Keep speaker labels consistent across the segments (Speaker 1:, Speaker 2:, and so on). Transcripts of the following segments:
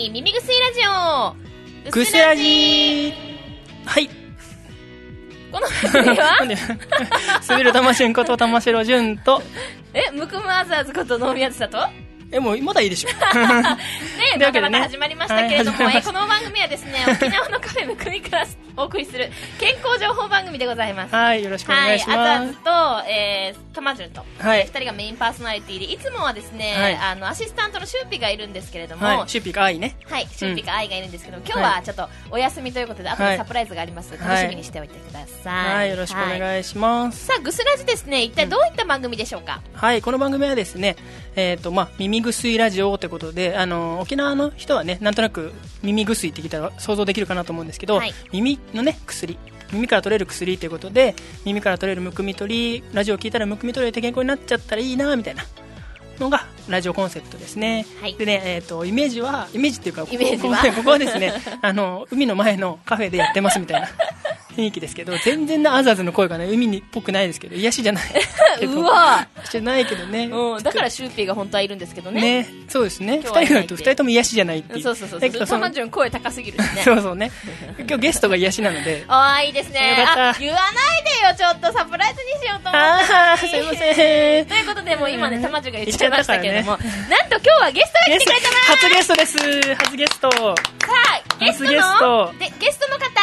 Speaker 1: リー耳薬ラジオ
Speaker 2: ぐすラジー。はい。
Speaker 1: この番組は
Speaker 2: すべるたましゅんこと玉城淳と
Speaker 1: むくむあずあずこと能宮津里。
Speaker 2: もうまだいいでしょ。ね、
Speaker 1: またまた始まりましたけれども、はい、この番組はですね、沖縄のカフェむくみからお送りする健康情報番組でございます。
Speaker 2: はい、よろしくお願いします。
Speaker 1: あずあずと、たまじゅんと、2人がメインパーソナリティで、いつもはですね、アシスタントのシューピがいるんですけれども、
Speaker 2: シューピが愛ね。
Speaker 1: はい、シューピが愛がいるんですけど、今日はちょっとお休みということで、後でサプライズがあります。楽しみにしておいてください。
Speaker 2: はい、よろしくお願いします。
Speaker 1: さあ、ぐすラジですね、一体どういった番組でしょうか。
Speaker 2: はい、この番組はですね、耳薬ラジオということで、沖縄の人はね、なんとなく耳薬って聞いたら想像できるかなと思うんですけど、耳のね、薬、耳から取れる薬ということで、耳から取れるむくみ取り、ラジオを聞いたらむくみ取れて健康になっちゃったらいいなみたいなのがラジオコンセプトですね。でね、イメージっていうか、ここはですね、海の前のカフェでやってますみたいな雰囲気ですけど、全然あずあずの声がね、海っぽくないですけど、癒しじゃないけど。
Speaker 1: うわ
Speaker 2: してないけどね。
Speaker 1: だからシューピーが本当はいるんですけどね。
Speaker 2: ね、そうですね。2人だと2人とも癒しじゃないっていう。
Speaker 1: そう。たまじゅん声高すぎるしね。
Speaker 2: そうね。今日ゲストが癒しなので。
Speaker 1: いいですね。言わないでよ、ちょっとサプライズにしようと思って。
Speaker 2: すいません。
Speaker 1: ということで、もう今ね、たまじゅんが言っちゃいましたけれども、なんと今日はゲストが来てくれてます。
Speaker 2: 初ゲストです。初ゲスト。さ
Speaker 1: あ、ゲストの方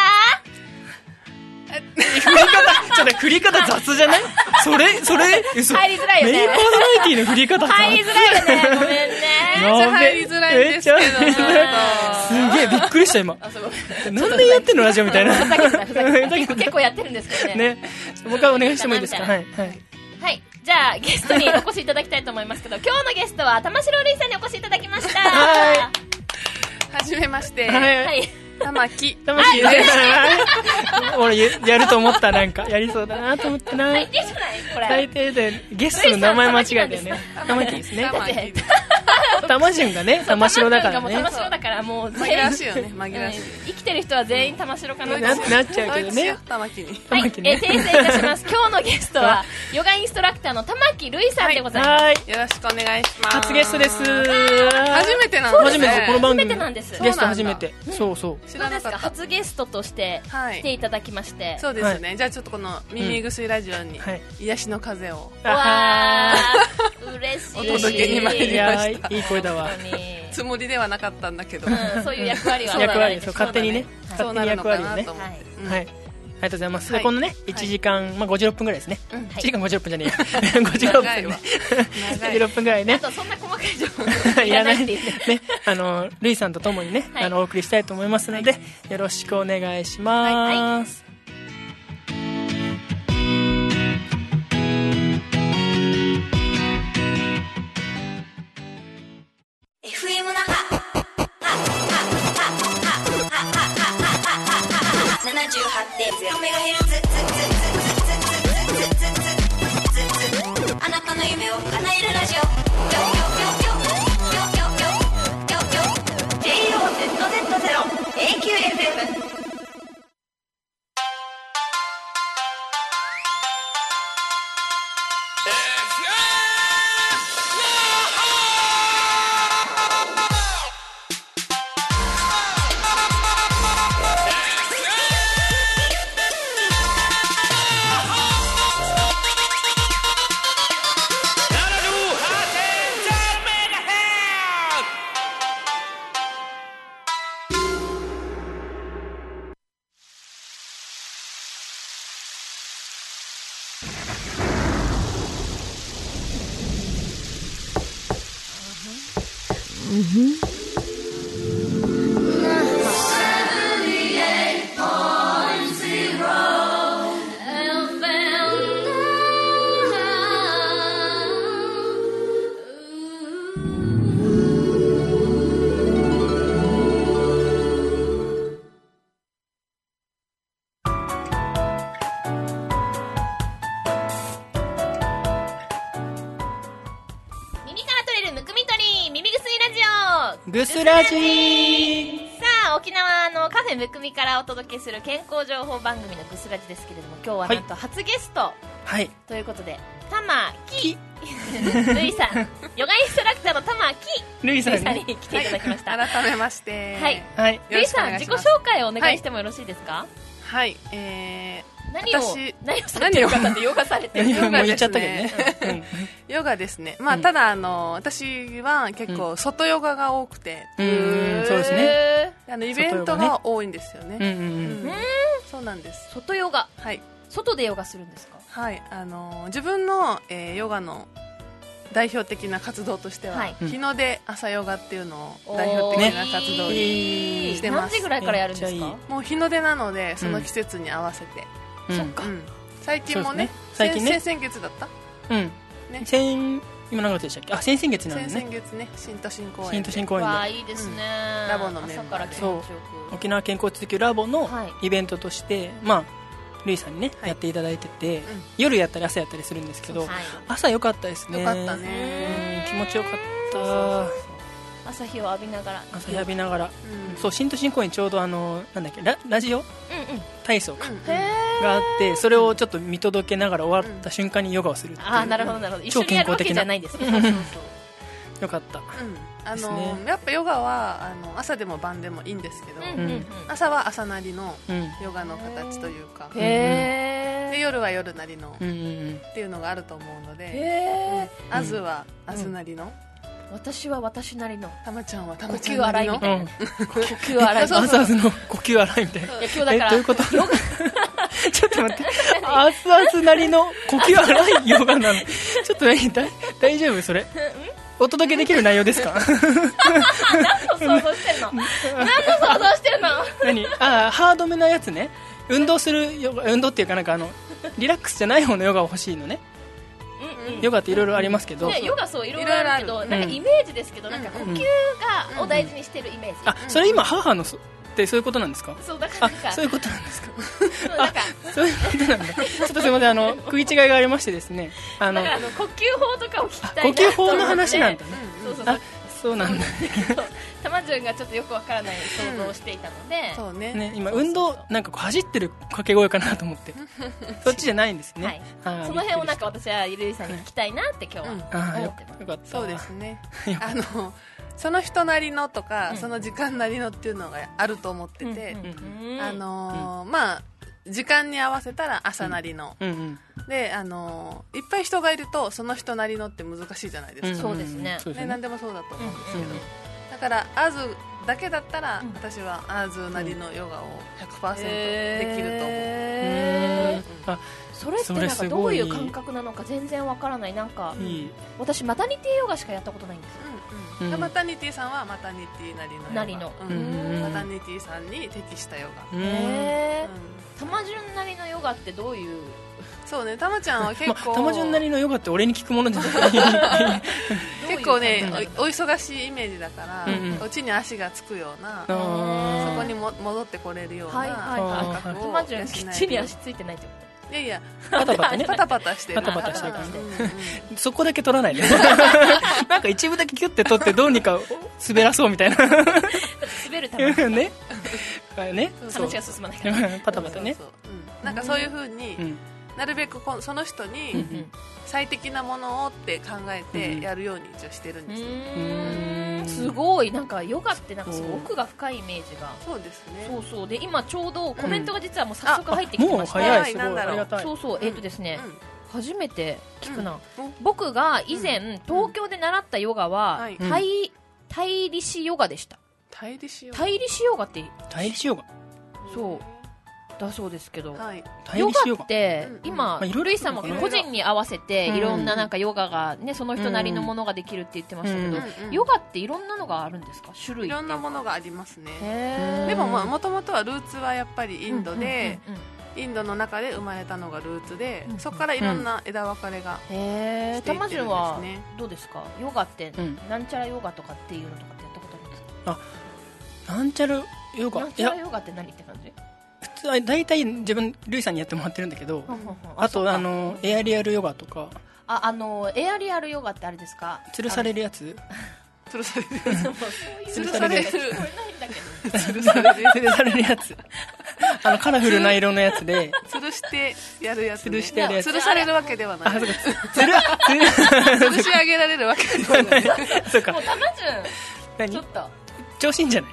Speaker 2: 振り方雑じゃない？それ
Speaker 1: 入りづらいよね。
Speaker 2: メインパーソナリティの振り方
Speaker 1: 入りづらいよね。ごめんね。
Speaker 3: めっちゃ入りづらいんですけど。
Speaker 2: すげえびっくりした今。なんでやってんのラジオみたいな。
Speaker 1: ふざけて結構やってるんですけどね。
Speaker 2: 僕はお願いしてもいいですか？はい。
Speaker 1: じゃあゲストにお越しいただきたいと思いますけど、今日のゲストは玉城瑠衣さんにお越しいただきました。
Speaker 3: はじめまして。
Speaker 1: はい。
Speaker 3: 玉木
Speaker 2: 俺やると思った。なんかやりそうだなと思ってな。
Speaker 1: 最低じゃないこれ。
Speaker 2: 最低でゲストの名前間違えたよね。玉木ですね。玉順がね、玉城だからね。
Speaker 1: 玉城だからもう
Speaker 3: 紛らわしいよね。紛らわしい。
Speaker 1: 生きてる人は全員玉城かな
Speaker 2: なっちゃうけどね。
Speaker 3: 玉木に。
Speaker 1: はい。訂正いたします。今日のゲストはヨガインストラクターの玉木瑠衣さんでございます。
Speaker 3: はい。よろしくお願いします。
Speaker 2: 初ゲストです。
Speaker 3: 初めてなんですね。
Speaker 2: この番組
Speaker 1: 初めてなんです。
Speaker 2: ゲスト初めて。そう。
Speaker 1: 知らなかった。初ゲストとして来ていただきまして。
Speaker 3: そうですね。じゃあちょっとこの耳薬ラジオに癒しの風を。
Speaker 1: わー、嬉しい。
Speaker 3: お届けに参りました。
Speaker 2: いい声だわ。
Speaker 3: つもりではなかったんだけど。
Speaker 1: そういう役割は。
Speaker 2: 勝手にね。勝手に役割をね。はい。ありがとうございます。このね、1時間、56分ぐらいですね。1時間56分じゃねえや。56分ね。56分ぐらいね。
Speaker 1: あとそんな細かい情報いらないって言って。
Speaker 2: ね、瑠衣さんとともにね、お送りしたいと思いますので、よろしくお願いします。
Speaker 4: FM 那覇 78.0MHz あなたの夢を叶えるラジオJOZZ0AQFM。
Speaker 2: ぐすラジー。
Speaker 1: さあ、沖縄のカフェむくみからお届けする健康情報番組のぐすラジですけれども、今日はなんと初ゲストということで、 玉木ルイさん、ヨガインストラクターの玉木
Speaker 2: ルイさん
Speaker 1: に来ていただきました。
Speaker 3: 改めまして、
Speaker 1: はい、ルイさん、自己紹介をお願いしてもよろしいですか？
Speaker 3: はい、
Speaker 1: 何をされてる方でヨガされてる
Speaker 2: ヨガですね。
Speaker 3: ヨガですね。まあただ私は結構外ヨガが多くて、
Speaker 2: そうですね。
Speaker 3: イベントが多いんですよね。そうなんです。
Speaker 1: 外ヨガ。
Speaker 3: はい。
Speaker 1: 外でヨガするんですか？
Speaker 3: はい。自分のヨガの代表的な活動としては、日の出朝ヨガっていうのを代表的な活動にしてます。
Speaker 1: 何時ぐらいからやるんですか？
Speaker 3: もう日の出なのでその季節に合わせて。
Speaker 1: そっか。
Speaker 3: 最近もね、先々月だった？
Speaker 2: 今何月でしたっけ？先々月なんですね。
Speaker 3: 先々月ね、新都心公園。
Speaker 2: 新都心公園で。
Speaker 1: わあ、いいですね。
Speaker 3: ラボのメンバーで。
Speaker 2: そう。沖縄健康追求ラボのイベントとして、まあルイさんにねやっていただいてて、夜やったり朝やったりするんですけど、朝良かったですね。
Speaker 3: 良かったね。
Speaker 2: 気持ちよかった。
Speaker 1: 朝日を浴びながら。
Speaker 2: 朝日浴びながら。そう、新都心公園ちょうどなんだっけ、ラジオ体操かがあって、それをちょっと見届けながら終わった瞬間にヨガをするっていう。
Speaker 1: あ、なるほどなるほど。一緒にやるわけじゃないんですね。
Speaker 2: よかった。
Speaker 3: やっぱヨガは朝でも晩でもいいんですけど、朝は朝なりのヨガの形というか、で夜は夜なりのっていうのがあると思うので、アズはアズなりの、
Speaker 1: 私は私なりの、
Speaker 3: たまちゃんはた
Speaker 1: 呼
Speaker 3: まちゃんなりの、
Speaker 1: 吸洗いみたいな、呼吸洗い、
Speaker 2: アズアズの呼吸洗いみたいな。
Speaker 1: 今日だから
Speaker 2: どういうこと？ちょっと待って、アズアズなりの呼吸洗いヨガなの。ちょっと大丈夫それ？お届けできる内容ですか？
Speaker 1: 何の想像してるの？
Speaker 2: 何？ハードめなやつね。運動するヨガ、運動っていうかリラックスじゃない方のヨガを欲しいのね。ヨガっていろいろありますけど、
Speaker 1: ヨガそういろいろあるけど、なんかイメージですけど、なんか呼吸がを大事にしてるイメージ。
Speaker 2: あ、それ今母のってそういうことなんですか？
Speaker 1: そうだからなんか
Speaker 2: そういうことなんですか？そういうことなんだ。ちょっとすみません、食い違いがありましてですね。
Speaker 1: 呼吸法とかを聞きたいな。
Speaker 2: 呼吸法の話なんだね。そうなんだ。
Speaker 1: たまじゅんがちょっとよくわからない想像をしていたので、
Speaker 3: そうね。
Speaker 2: 今運動なんか走ってる掛け声かなと思って、そっちじゃないんですね。
Speaker 1: その辺をなんか私はゆるいさんに聞きたいなって今日は思ってます。
Speaker 2: よかった。
Speaker 3: そうですね。その人なりのとか、その時間なりのっていうのがあると思ってて、まあ時間に合わせたら朝なりの、でいっぱい人がいるとその人なりのって難しいじゃないですか。
Speaker 1: そうですね。
Speaker 3: 何でもそうだと思うんですけど、だからアズだけだったら私はアズなりのヨガを 100% できると思う。
Speaker 1: それってなんかどういう感覚なのか全然わからない。なんか私マタニティヨガしかやったことないんですよ。
Speaker 3: マタニティさんはマタニティなりのマタニティさんに適したヨガ。
Speaker 1: たまじゅんなりのヨガってどういう？
Speaker 3: そうね、たまちゃんは結構
Speaker 2: たまじゅんなりのヨガって俺に聞くものじゃない
Speaker 3: 結構ねお忙しいイメージだから、うちに足がつくような、そこに戻ってこれるような感覚を。
Speaker 1: たまじゅんきっちり足ついてないってこと？
Speaker 3: いや
Speaker 2: パタパタね、
Speaker 3: パタパタしてる、
Speaker 2: パタパタしてるからね。そこだけ取らないでなんか一部だけキュッて取ってどうにか滑らそうみたいな
Speaker 1: 滑るために
Speaker 2: ね、
Speaker 1: 話が進まないから
Speaker 2: パタパタね。
Speaker 3: なんかそういう風になるべくその人に最適なものをって考えてやるように一応してるんですね。
Speaker 1: すごい、なんかヨガってなんかすごい奥が深いイメージが。
Speaker 3: そうですね。
Speaker 1: そうで今ちょうどコメントが実はもう早速入ってきてまして、
Speaker 2: もう早い、すごいありがたい。
Speaker 1: そうですね、初めて聞くな。僕が以前東京で習ったヨガは対立ヨガでした。対立ヨガって
Speaker 2: 対立ヨガ、
Speaker 1: そうだそうですけど、
Speaker 2: ヨ
Speaker 1: ガって今ルイさんも個人に合わせていろんななんかヨガがね、その人なりのものができるって言ってましたけど、ヨガっていろんなのがあるんですか？種類
Speaker 3: いろんなものがありますね。でももともとはルーツはやっぱりインドで、インドの中で生まれたのがルーツで、そこからいろんな枝分かれがしていってるんですね。
Speaker 1: たまじゅんはどうですか？ヨガってなんちゃらヨガとかっていうのとかってやったことありますか？
Speaker 2: なんちゃらヨガ、
Speaker 1: なんちゃらヨガって何って感じ？
Speaker 2: 普通は大体自分ルイさんにやってもらってるんだけど、あとエアリアルヨガとか。
Speaker 1: エアリアルヨガってあれですか？
Speaker 2: 吊るされるやつ？
Speaker 3: 吊るされる
Speaker 2: 吊るされるやつ、
Speaker 1: これないんだけど
Speaker 2: 吊るされるやつカラフルな色のやつで
Speaker 3: 吊るるしてやるやつ、ね、
Speaker 2: 吊るしてやるやつ、
Speaker 3: 吊るされるわけではない。
Speaker 2: 吊る
Speaker 3: 吊るし上げられるわけではない。
Speaker 2: そうか。
Speaker 1: もうたまじゅんちょっと
Speaker 2: 調子いいんじゃない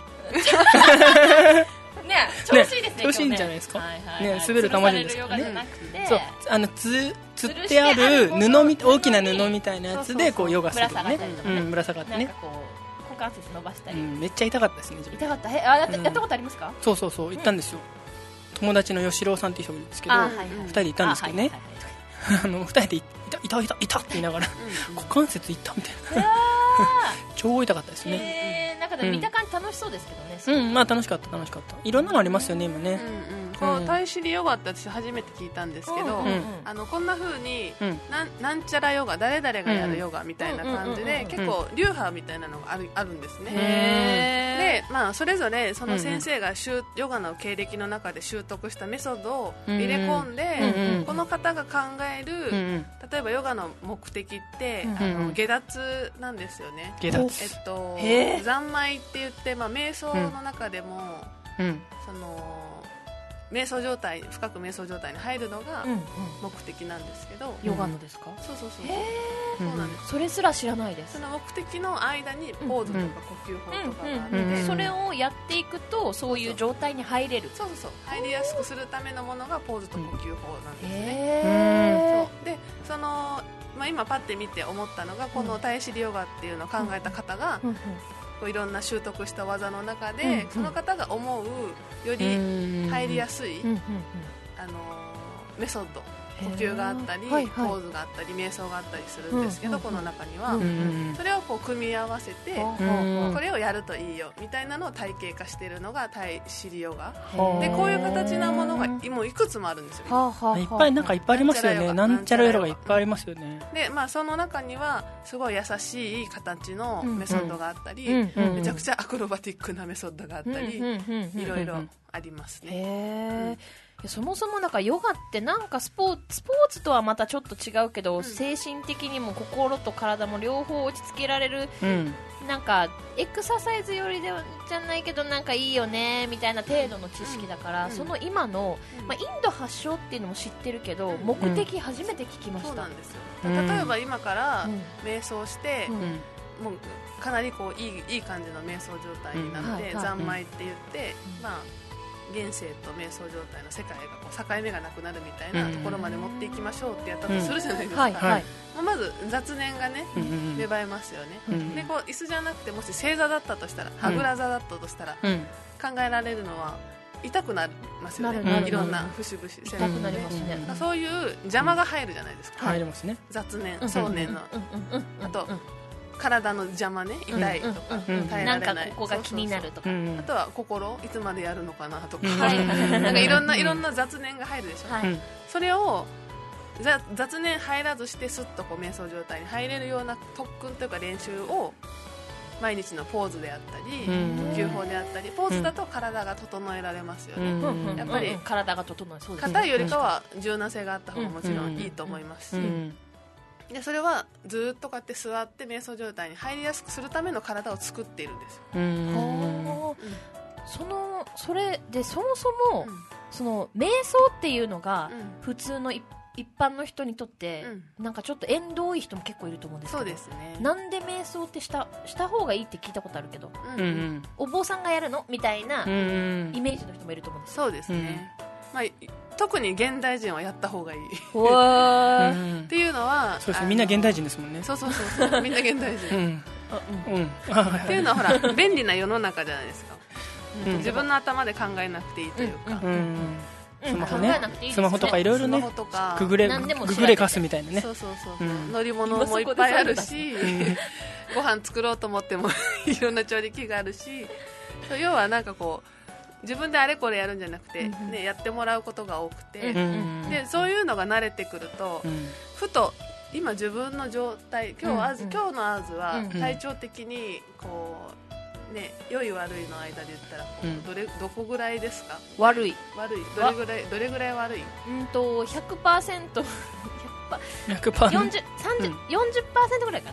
Speaker 1: ね、調子いいですね。
Speaker 2: 調子いいんじゃないですか。ね、滑るたまじゅんですからね。そう、吊ってある大きな布みたいなやつでこうヨガするね。ぶら下がってね。
Speaker 1: 股関節伸ばしたり。
Speaker 2: めっちゃ痛かったですね。
Speaker 1: 痛かった。やったことありますか？
Speaker 2: そう行ったんですよ。友達の吉郎さんっていう人がいるんですけど、2人で行ったんですけどね。2人で痛って言いながら股関節痛みたいな。超痛かったですね。
Speaker 1: なんか見た感じ楽しそうですけどね。
Speaker 2: まあ楽しかった。いろんなのありますよね今ね。
Speaker 3: このタイシリヨガって私初めて聞いたんですけど、こんな風になんちゃらヨガ、誰々がやるヨガみたいな感じで結構流派みたいなのがあるんですね。で、まあそれぞれその先生がヨガの経歴の中で習得したメソッドを入れ込んで、この方が考える例えばヨガの目的って下脱なんですよね。
Speaker 2: 下脱。
Speaker 3: 三昧って言って、瞑想の中でも、その深く瞑想状態に入るのが目的なんですけど、
Speaker 1: ヨガのですか？
Speaker 3: そうそうなんです。
Speaker 1: それすら知らないです。
Speaker 3: その目的の間にポーズとか呼吸法とかがあって、
Speaker 1: それをやっていくとそういう状態に入れる。
Speaker 3: そう入りやすくするためのものがポーズと呼吸法なんですね。で今パッて見て思ったのが、このタイシリヨガっていうのを考えた方がいろんな習得した技の中で、その方が思うより入りやすいメソッド、呼吸があったり、ポーズがあったり、瞑想があったりするんですけど、この中にはそれをこう組み合わせてこれをやるといいよみたいなのを体系化しているのがタイシリヨガで、こういう形のものがもういくつもあるんですよ。
Speaker 2: いっぱいありますよね。なんちゃらヨガがいっぱいありますよね。
Speaker 3: で、その中にはすごい優しい形のメソッドがあったり、めちゃくちゃアクロバティックなメソッドがあったり、いろいろありますね。
Speaker 1: そもそもなんかヨガってなんかスポーツとはまたちょっと違うけど、精神的にも心と体も両方落ち着けられる、なんかエクササイズよりじゃないけどなんかいいよねみたいな程度の知識だから、その今の、インド発祥っていうのも知ってるけど、目的初めて聞きました。
Speaker 3: そうなんですよ。例えば今から瞑想して、もうかなりこういい感じの瞑想状態になって、三昧って言って、現世と瞑想状態の世界がこう境目がなくなるみたいなところまで持っていきましょうってやったとするじゃないですか。まず雑念がね芽生えますよね。でこう椅子じゃなくて、もし正座だったとしたら、はぐら座だったとしたら、考えられるのは痛くなりますよね。いろんな節々
Speaker 1: 痛くなりますね。
Speaker 3: そういう邪魔が入るじゃないですか。
Speaker 2: 入りますね。
Speaker 3: 雑念、想念のあと体の邪魔ね、痛いとか、耐えられない、
Speaker 1: なんかここが気になるとか、
Speaker 3: あとは心、いつまでやるのかなとか、なんかいろんな雑念が入るでしょ。それを雑念入らずしてスッとこう瞑想状態に入れるような特訓というか練習を毎日のポーズであったり、呼吸法であったり、ポーズだと体が整えられますよね。やっぱり
Speaker 1: 体が整え、そうですね。
Speaker 3: 硬いよりかは柔軟性があった方がもちろんいいと思いますし。でそれはずっとこうやって座って瞑想状態に入りやすくするための体を作っているんですよ。
Speaker 1: それでそもそも、その瞑想っていうのが普通の一般の人にとって、なんかちょっと縁遠い人も結構いると思うんですけど、
Speaker 3: そうですね。
Speaker 1: なんで瞑想ってした方がいいって聞いたことあるけど、お坊さんがやるのみたいなイメージの人もいると思うんです。
Speaker 3: そうですね。特に現代人はやった方がいいっていうのは、
Speaker 2: そうですね、みんな現代人ですもんね。
Speaker 3: そうみんな現代人っていうのはほら便利な世の中じゃないですか。自分の頭で考えなくていいというか、
Speaker 2: スマホとかいろいろね、ググレカスみたいなね。
Speaker 3: 乗り物もいっぱいあるし、ご飯作ろうと思ってもいろんな調理器があるし、要はなんかこう自分であれこれやるんじゃなくて、やってもらうことが多くて、でそういうのが慣れてくると、ふと今自分の状態、今日のアーズは体調的にこう、良い悪いの間で言ったらどこぐらいですか？
Speaker 1: 悪い
Speaker 3: どれぐらい悪い
Speaker 1: ？100%40% ぐらいかな。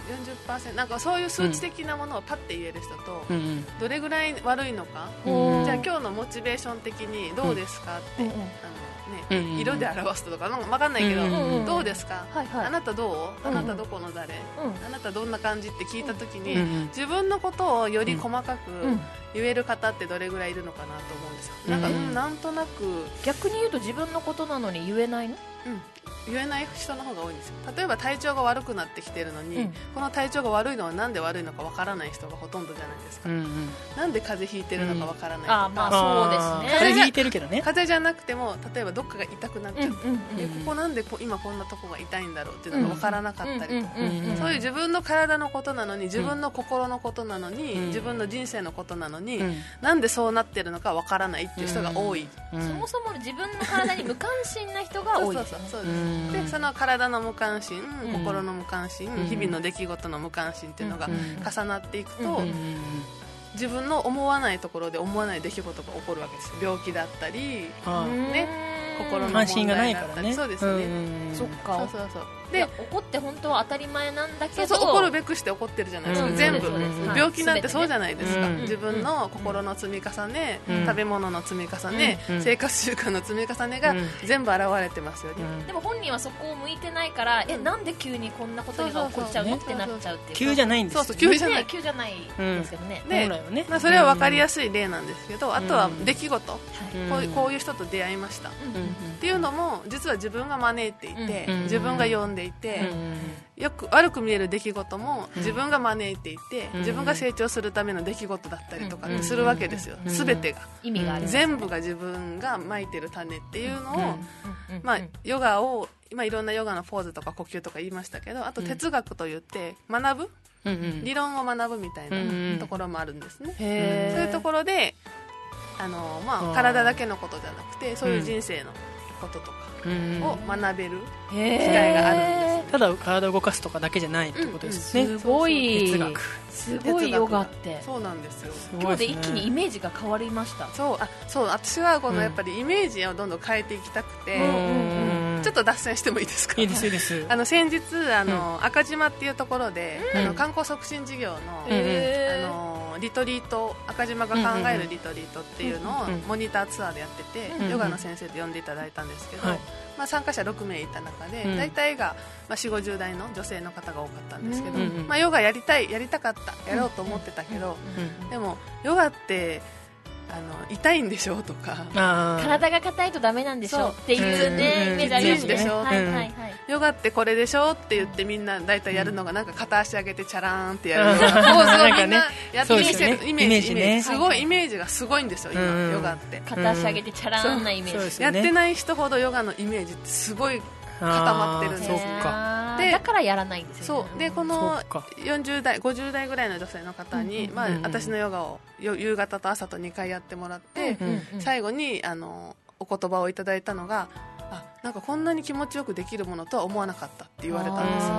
Speaker 3: 40%なんかそういう数値的なものをパッて言える人と、どれぐらい悪いのか、じゃあ今日のモチベーション的にどうですかって、色で表すとか分かんないけど、どうですか、あなたどう、あなたどこの誰、あなたどんな感じって聞いた時に、自分のことをより細かく言える方ってどれぐらいいるのかなと思うんですよ。なんとなく
Speaker 1: 逆に言うと自分のことなのに言えないの？
Speaker 3: 言えない人の方が多いんですよ。例えば体調が悪くなってきてるのに、この体調が悪いのはなんで悪いのかわからない人がほとんどじゃないですか。なんで風邪ひいてるのかわからないとか、
Speaker 1: まあそうですね。
Speaker 2: 風邪ひいてるけどね。
Speaker 3: 風邪じゃなくても例えばどっかが痛くなっちゃって、ここなんで今こんなとこが痛いんだろうっていうのがわからなかったりとか、そういう自分の体のことなのに、自分の心のことなのに、自分の人生のことなのに、なんでそうなってるのかわからないっていう人が多い。
Speaker 1: そもそも自分の体に無関心な人が多いですよね。
Speaker 3: そうです。でその体の無関心、心の無関心、日々の出来事の無関心っていうのが重なっていくと、自分の思わないところで思わない出来事が起こるわけです。病気だったり、心の問題だったり、そうですね。
Speaker 1: そっか。で怒って本当は当たり前なんだけど、
Speaker 3: 怒るべくして怒ってるじゃないですか。全部病気なんてそうじゃないですか。自分の心の積み重ね、食べ物の積み重ね、生活習慣の積み重ねが全部現れてますよね。
Speaker 1: でも本人はそこを向いてないから、なんで急にこんなことが起こっちゃうのってなっちゃうっていう。
Speaker 2: 急じゃないんですよ。
Speaker 3: そう急じゃない
Speaker 1: ですけどね。
Speaker 3: でそれは分かりやすい例なんですけど、あとは出来事、こういう人と出会いましたっていうのも実は自分が招いていて、自分が呼んでいて、よく悪く見える出来事も自分が招いていて、自分が成長するための出来事だったりとかするわけですよ。全てが
Speaker 1: 意味がある、
Speaker 3: 全部が自分がまいてる種っていうのを、ヨガを今いろんなヨガのポーズとか呼吸とか言いましたけど、あと哲学といって学ぶ、理論を学ぶみたいなところもあるんですね。そういうところで体だけのことじゃなくて、そういう人生のこととかを学べる機会があるんです、
Speaker 2: ただ体を動かすとかだけじゃないってことですね。
Speaker 1: すごい
Speaker 2: 哲学、
Speaker 1: すごいヨガって。
Speaker 3: そうなんですよ。
Speaker 1: 今日で一気にイメージが変わりました。
Speaker 3: そう私はこのやっぱりイメージをどんどん変えていきたくて、ちょっと脱線してもいいですか？
Speaker 2: いいですいいです。
Speaker 3: 先日赤島っていうところで観光促進事業のリトリート、赤島が考えるリトリートっていうのをモニターツアーでやってて、ヨガの先生で呼んでいただいたんですけど、参加者6名いた中で、大体が40、50代の女性の方が多かったんですけど、ヨガやりたかった、やろうと思ってたけど、でもヨガって痛いんでしょとか、
Speaker 1: 体が硬いとダメなんでしょっていうね、イメージありますね。
Speaker 3: ヨガってこれでしょって言ってみんな大体やるのがなんか片足上げてチャラーンってやるようなポーズをみんなやってみせるイメージ、すごいイメージがすごいんですよ今ヨガって。
Speaker 1: 片足上げてチャラーンなイメージ。
Speaker 3: やってない人ほどヨガのイメージってすごい固まってるんですね。
Speaker 1: だからやらないんですよね。
Speaker 3: そうでこの40代50代ぐらいの女性の方に、私のヨガを夕方と朝と2回やってもらって、最後にお言葉をいただいたのが、なんかこんなに気持ちよくできるものとは思わなかったって言われたんですよ。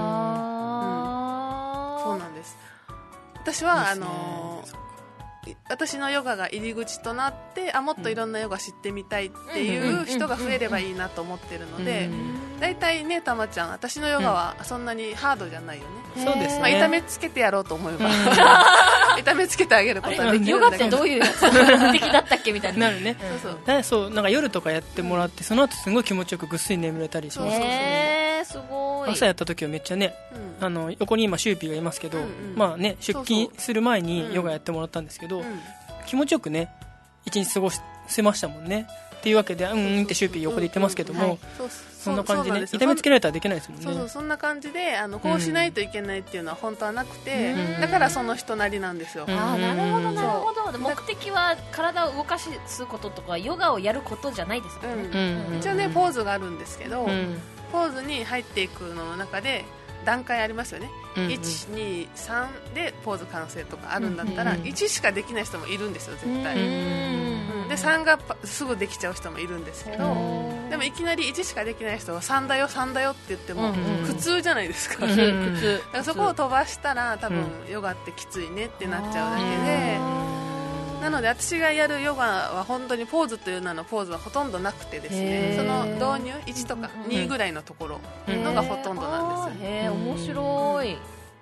Speaker 3: そうなんです。私は私のヨガが入り口となって、もっといろんなヨガ知ってみたいっていう人が増えればいいなと思ってるので、大体ね、たまちゃん、私のヨガはそんなにハードじゃないよね。
Speaker 2: そうですね。
Speaker 3: 痛めつけてやろうと思えば痛めつけてあげることはできるんだけど、
Speaker 1: ヨガってどういう目的だったっけみたいな。
Speaker 2: なるね。そうなんか夜とかやってもらって、その後すごい気持ちよくぐっすり眠れたりします。
Speaker 1: すごい。
Speaker 2: 朝やった時はめっちゃね、横に今シューピーがいますけど、まあね、出勤する前にヨガやってもらったんですけど、気持ちよくね一日過ごせましたもんね。っていうわけでってシューピー横で言ってますけども、そんな感じで痛めつけられたらできないですもんね。
Speaker 3: そんな感じでこうしないといけないっていうのは本当はなくて、だからその人なりなんですよ。
Speaker 1: なるほどなるほど。目的は体を動かすこととかヨガをやることじゃないですよね。
Speaker 3: 一応ねポーズがあるんですけど、ポーズに入っていくのの中で段階ありますよね。1、2、3でポーズ完成とかあるんだったら、1しかできない人もいるんですよ絶対。で3がすぐできちゃう人もいるんですけど、でもいきなり1しかできない人は3だよ3だよって言っても苦痛じゃないですか。だからそこを飛ばしたら多分ヨガってきついねってなっちゃうだけで、なので私がやるヨガは本当にポーズという名のポーズはほとんどなくてですね、その導入1とか2ぐらいのところのがほとんどなんですよ。
Speaker 1: 面白い。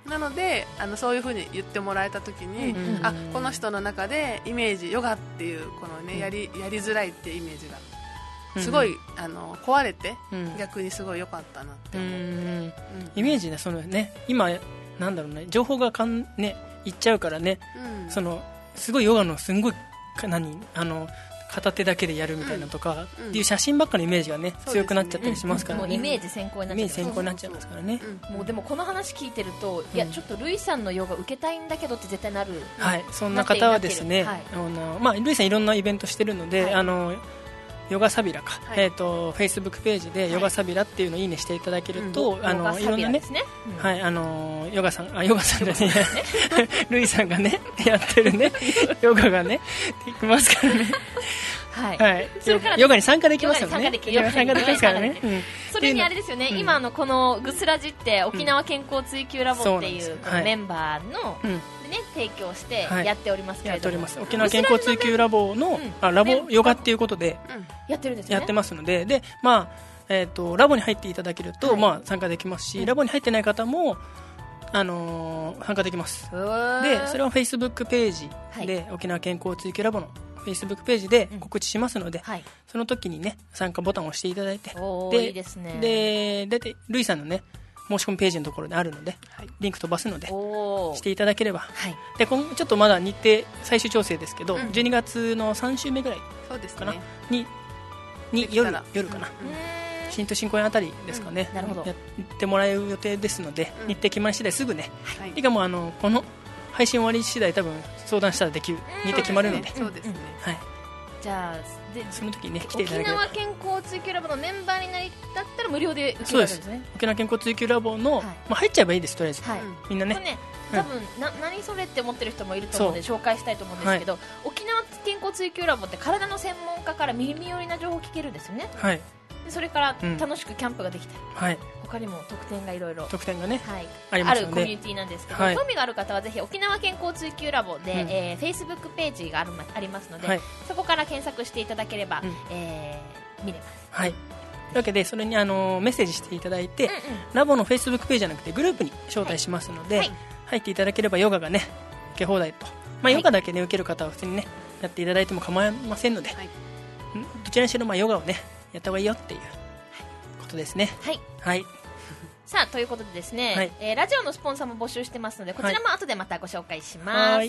Speaker 3: なのでそういうふうに言ってもらえた時に、この人の中でイメージヨガっていうこの、ね、やりづらいっていうイメージがすごい、壊れて、逆にすごい良かったなって思って、
Speaker 2: イメージね、そのね、今なんだろうね、情報がね、いっちゃうからね、そのすごいヨガのすんごい片手だけでやるみたいなとか、っていう写真ばっかのイメージがね、強くなっちゃったりしますからね。
Speaker 1: もうイメージ先行になっちゃいますからね。もうでもこの話聞いてると、いやちょっとルイさんのヨガ受けたいんだけどって絶対なる。
Speaker 2: はい、そんな方はですね、ルイさんいろんなイベントしてるので、ヨガサビラか、フェイスブックページでヨガサビラっていうのをいいねしていただけると、いろんなね、ヨガさんじゃねえルイさんがねやってるねヨガがねできますからね。ヨガに参加できますよね。参加できますからね。
Speaker 1: それにあれですよね、今このグスラジって沖縄健康追求ラボっていうメンバーの提供してやっておりますけれども、
Speaker 2: 沖縄健康追求ラボのラボヨガっていうことで
Speaker 1: やってるんですね。
Speaker 2: やってますので、でラボに入っていただけると参加できますし、ラボに入ってない方も参加できます。でそれはフェイスブックページで、沖縄健康追求ラボのフェイスブックページで告知しますので、その時にね参加ボタンを押していただいて、
Speaker 1: いいですね。
Speaker 2: でルイさんのね申し込みページのところであるので、リンク飛ばすのでしていただければ、でちょっとまだ日程最終調整ですけど、12月の3週目ぐらいかな、に夜かな、新都新公園あたりですかね、やってもらえる予定ですので、日程決まり次第すぐね、いかもこの配信終わり次第多分相談したらできる、日程決まるので、
Speaker 3: そうですね。
Speaker 1: じゃあ
Speaker 2: その時にね来ていただければ、
Speaker 1: 沖縄健康追求ラボのメンバーになりだったら無料で受けられるんですね。
Speaker 2: 沖縄健康追求ラボの入っちゃえばいいです、とりあえずみんなね。
Speaker 1: 多分何それって思ってる人もいると思うので紹介したいと思うんですけど、沖縄健康追求ラボって体の専門家から耳寄りな情報を聞けるんですよね。でそれから楽しくキャンプができたり、他にも特典がいろいろ
Speaker 2: ね、あるコ
Speaker 1: ミュニティなんですけど、興味がある方はぜひ沖縄健康追求ラボで、フェイスブックページがありますので、そこから検索していただければ、見れます。
Speaker 2: というわけでそれにメッセージしていただいて、ラボのフェイスブックページじゃなくてグループに招待しますので、入っていただければヨガがね受け放題と、ヨガだけね受ける方は普通にねやっていただいても構いませんので、どちらにしろヨガをねやった方がいいよっていうことですね。
Speaker 1: さあということでですね、ラジオのスポンサーも募集してますので、こちらも後でまたご紹介します。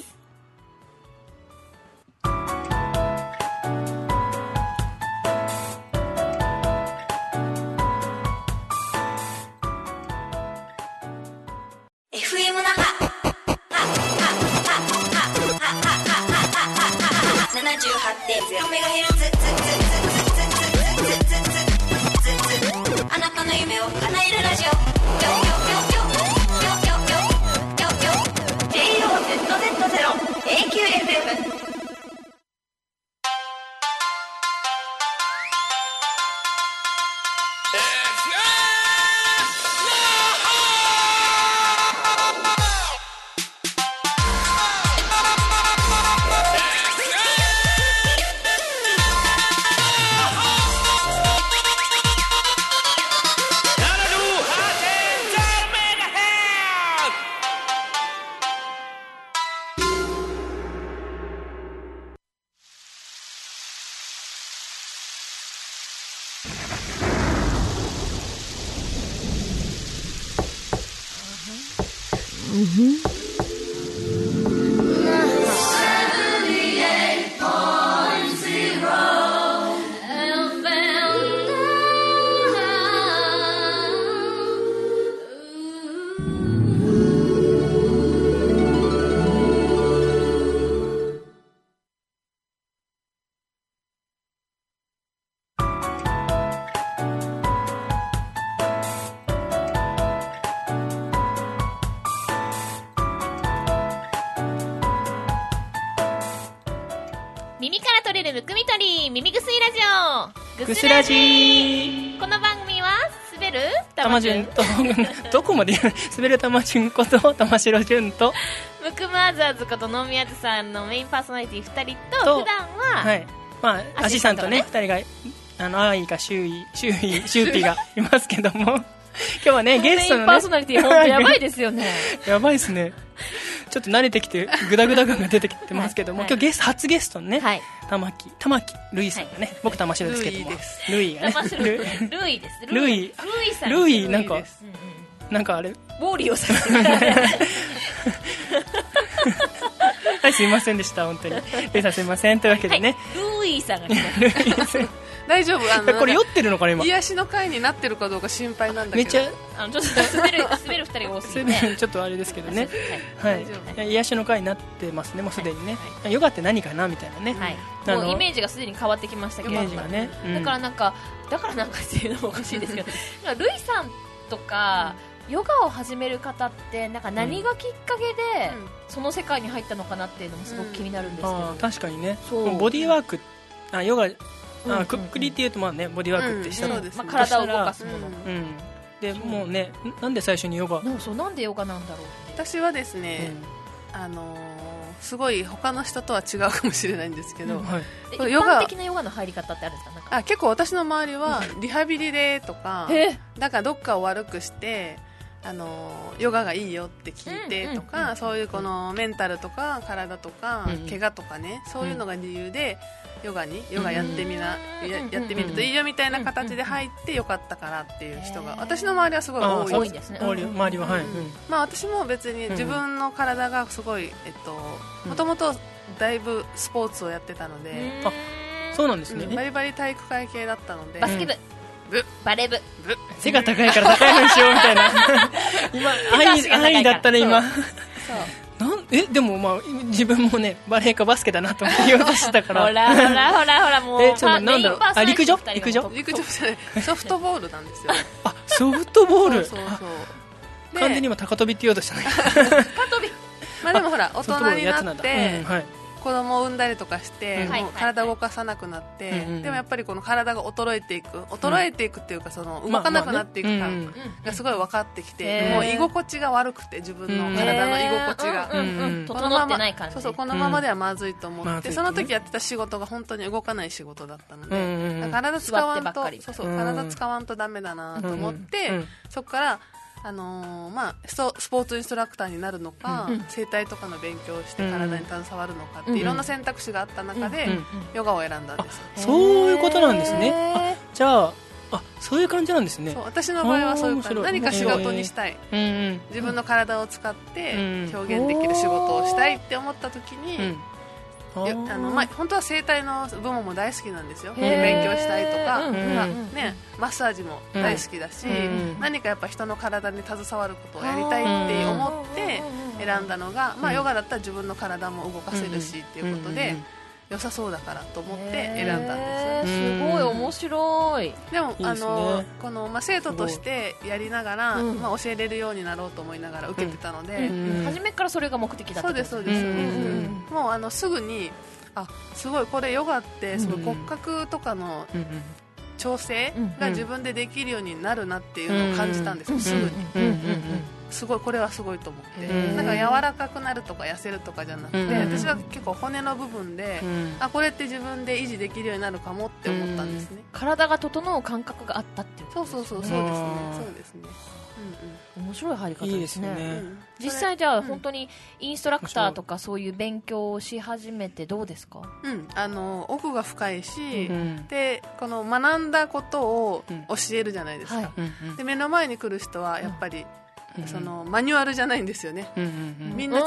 Speaker 4: FM 那覇 78.0MHz、 あなたの夢を叶えるラジオ、JOZZ0AQFM。
Speaker 1: 耳から取れるむくみ取り耳ぐすいラジオ
Speaker 2: ぐすラジ。
Speaker 1: この番組は滑る
Speaker 2: たまじゅんとどこまで滑るたまじゅんこと玉城じゅんと
Speaker 1: むくむあずあずこと能宮津さんのメインパーソナリティ2人と普段は、
Speaker 2: アシさんとね2人が愛が周囲がいますけども日はねゲストのね
Speaker 1: パーソナリティ本当やばいですよね。
Speaker 2: やばいですね。ちょっと慣れてきてグダグダ感が出てきてますけども、今日初ゲストのね、玉木ルイさんがね、僕玉城ですけども、ルイがね、
Speaker 1: ルイです。
Speaker 2: ルイ
Speaker 1: さん。
Speaker 2: ルイなんかあれ
Speaker 1: ウォーリーをさせて
Speaker 2: はい、すいませんでした本当に。ルイさんすいませんというわけでね、
Speaker 1: ルイさんが来ました。
Speaker 3: 大丈夫？
Speaker 2: これ酔ってるのかな今。
Speaker 3: 癒しの会になってるかどうか心配なんだけど。
Speaker 2: めっちゃ
Speaker 1: ちょっと滑る2人が多すぎて
Speaker 2: ちょっとあれですけどね。はい。癒しの会になってますねもうすでにね。ヨガって何かなみたいなね。
Speaker 1: もうイメージがすでに変わってきましたけど。だからなんかっていうのもおかしいですけど、ルイさんとかヨガを始める方ってなんか何がきっかけでその世界に入ったのかなっていうのもすごく気になるんですけど。
Speaker 2: 確かにね。ボディーワーク、ヨガくっくりっていうとまあねボディーワークってしたら、
Speaker 1: 体を動かすもの。
Speaker 2: でもうね、なんで最初にヨガ？
Speaker 1: なんでヨガなんだろう。
Speaker 3: 私はですね、すごい他の人とは違うかもしれないんですけど、
Speaker 1: 一般的なヨガの入り方ってあるんですか？なんか
Speaker 3: 結構私の周りはリハビリでとか、だからどっかを悪くしてヨガがいいよって聞いてとか、そういうこのメンタルとか体とか怪我とかね、そういうのが理由でヨガやってみるといいよみたいな形で入ってよかったからっていう人が私の周りはすごい多いですね。
Speaker 2: 周りははい。
Speaker 3: まあ私も別に自分の体がすごいもともとだいぶスポーツをやってたので、
Speaker 2: そうなんですね。
Speaker 3: バリバリ体育会系だったので、
Speaker 1: バスケ部、バレー部、
Speaker 2: 背が高いから高いのにしようみたいな。今安易だったね今。でもまあ自分もねバレーかバスケだなと思って言おうとしてたから。
Speaker 1: ほらもう。
Speaker 2: なんだろう。陸上じゃ
Speaker 3: ないソフトボールなんですよ。
Speaker 2: ソフトボール。
Speaker 3: そう
Speaker 2: 完全に今高跳びって言おうとしたね。
Speaker 1: 高跳び。
Speaker 3: まあでもほら大人になって子供を産んだりとかしてもう体を動かさなくなって、でもやっぱりこの体が衰えていくっていうかその動かなくなっていく感がすごい分かってきて、もう居心地が悪くて自分の体の居心地が
Speaker 1: 整ってない感じ。
Speaker 3: このままではまずいと思って、その時やってた仕事が本当に動かない仕事だったので、体使わんとダメだなと思って、そこからスポーツインストラクターになるのか、整体とかの勉強をして体に携わるのかっていろんな選択肢があった中でヨガを選んだんです。
Speaker 2: そういうことなんですね。じゃあそういう感じなんですね。
Speaker 3: 私の場合はそういう感じ。何か仕事にしたい、自分の体を使って表現できる仕事をしたいって思った時に、本当は整体の部門も大好きなんですよ。勉強したいとか、マッサージも大好きだし、何かやっぱ人の体に携わることをやりたいって思って選んだのが、ヨガだったら自分の体も動かせるしっていうことで良さそうだからと思って選んだんです。
Speaker 1: すごい面白い。
Speaker 3: でもこの生徒としてやりながら教えれるようになろうと思いながら受けてたので、
Speaker 1: 初めからそれが目的だった。
Speaker 3: そうです。もうすぐにすごいこれヨガってすごい骨格とかの調整が自分でできるようになるなっていうのを感じたんですよ。すぐにすごいこれはすごいと思って、なんか柔らかくなるとか痩せるとかじゃなくて、私は結構骨の部分でこれって自分で維持できるようになるかもって思ったんですね。
Speaker 1: 体が整う感覚があったっていう。
Speaker 3: そうですね。
Speaker 1: 面白い入り方ですね。実際じゃあ本当にインストラクターとかそういう勉強をし始めてどうですか？
Speaker 3: 奥が深いし、でこの学んだことを教えるじゃないですか。で目の前に来る人はやっぱりそのマニュアルじゃないんですよね。みんな違う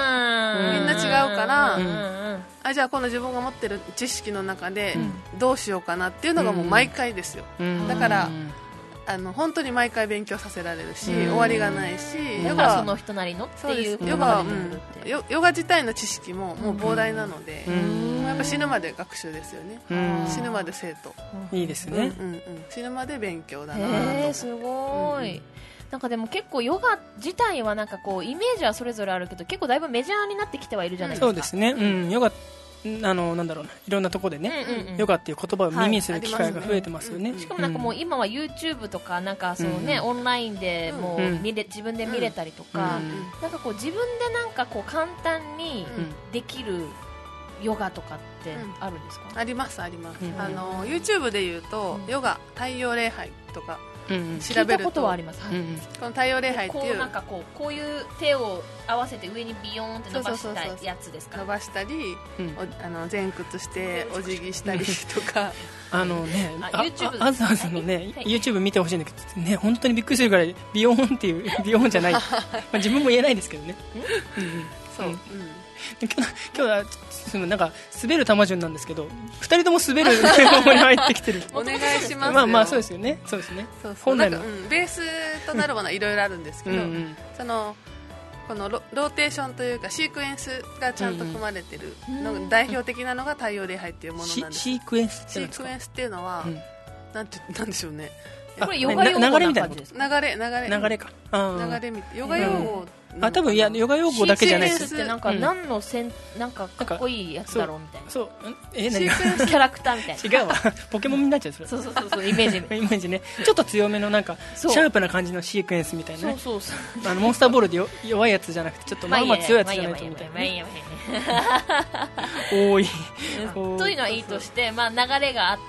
Speaker 3: からじゃあこの自分が持ってる知識の中でどうしようかなっていうのがもう毎回ですよ。だから本当に毎回勉強させられるし、終わりがないし、
Speaker 1: ヨガはその人なりのっていう
Speaker 3: ヨガ自体の知識ももう膨大なので、やっぱ死ぬまで学習ですよね。死ぬまで生徒。
Speaker 2: いいですね。
Speaker 3: 死ぬまで勉強だなと。
Speaker 1: すごい。なんかでも結構ヨガ自体はなんかこうイメージはそれぞれあるけど結構だいぶメジャーになってきてはいるじゃないですか。
Speaker 2: そうですね。ヨガなんだろうな、いろんなところでね、ヨガっていう言葉を耳にする機会が増えてますよね。
Speaker 1: しかもなんかもう今は YouTube とかなんかそうね、オンラインでもう自分で見れたりとか、なんかこう自分でなんかこう簡単にできるヨガとかってあるんですか？
Speaker 3: あります。YouTube で言うとヨガ太陽礼拝とか調べると、
Speaker 1: 聞いたことはあります、はい、
Speaker 3: この太陽礼拝っていう
Speaker 1: こういう手を合わせて上にビヨーンって伸ばしたやつですか。
Speaker 3: 伸ばしたり、前屈してお辞儀したりとか、
Speaker 1: YouTube
Speaker 2: アズアズのね、YouTube 見てほしいんだけどね、本当にびっくりするぐらいビヨーンっていうビヨーンじゃないまあ自分も言えないですけどね。そう、今日はなんか滑る玉順なんですけど、2人とも滑る方に入ってきてる
Speaker 3: お願いしますよ。
Speaker 2: まあそうですよね、そうですね。
Speaker 3: 本来のベースとなるものはいろいろあるんですけど、このローテーションというかシークエンスがちゃんと組まれてるの、代表的なのが太陽礼拝っていうものなんです。
Speaker 2: シークエンス
Speaker 3: っていうのは、なんでしょうね、
Speaker 1: これヨガ用語な感じですか。
Speaker 3: 流れか、流れみたい、ヨガ用語、
Speaker 2: 多分ヨガ用語だけじゃないです。
Speaker 1: シークエンスってなんか何のなんかかっこいいやつだろうみたいな。
Speaker 2: そう、
Speaker 1: キャラクターみたいな。
Speaker 2: 違うわ、ポケモンになっちゃう。
Speaker 1: そうイメージ
Speaker 2: ね。ちょっと強めのなんかシャープな感じのシークエンスみたいなね。
Speaker 1: そう
Speaker 2: モンスターボールで弱いやつじゃなくて、ちょっとまあまあ強いやつじゃないとみたいな。多い。
Speaker 1: というのはいいとして、まあ流れがあって、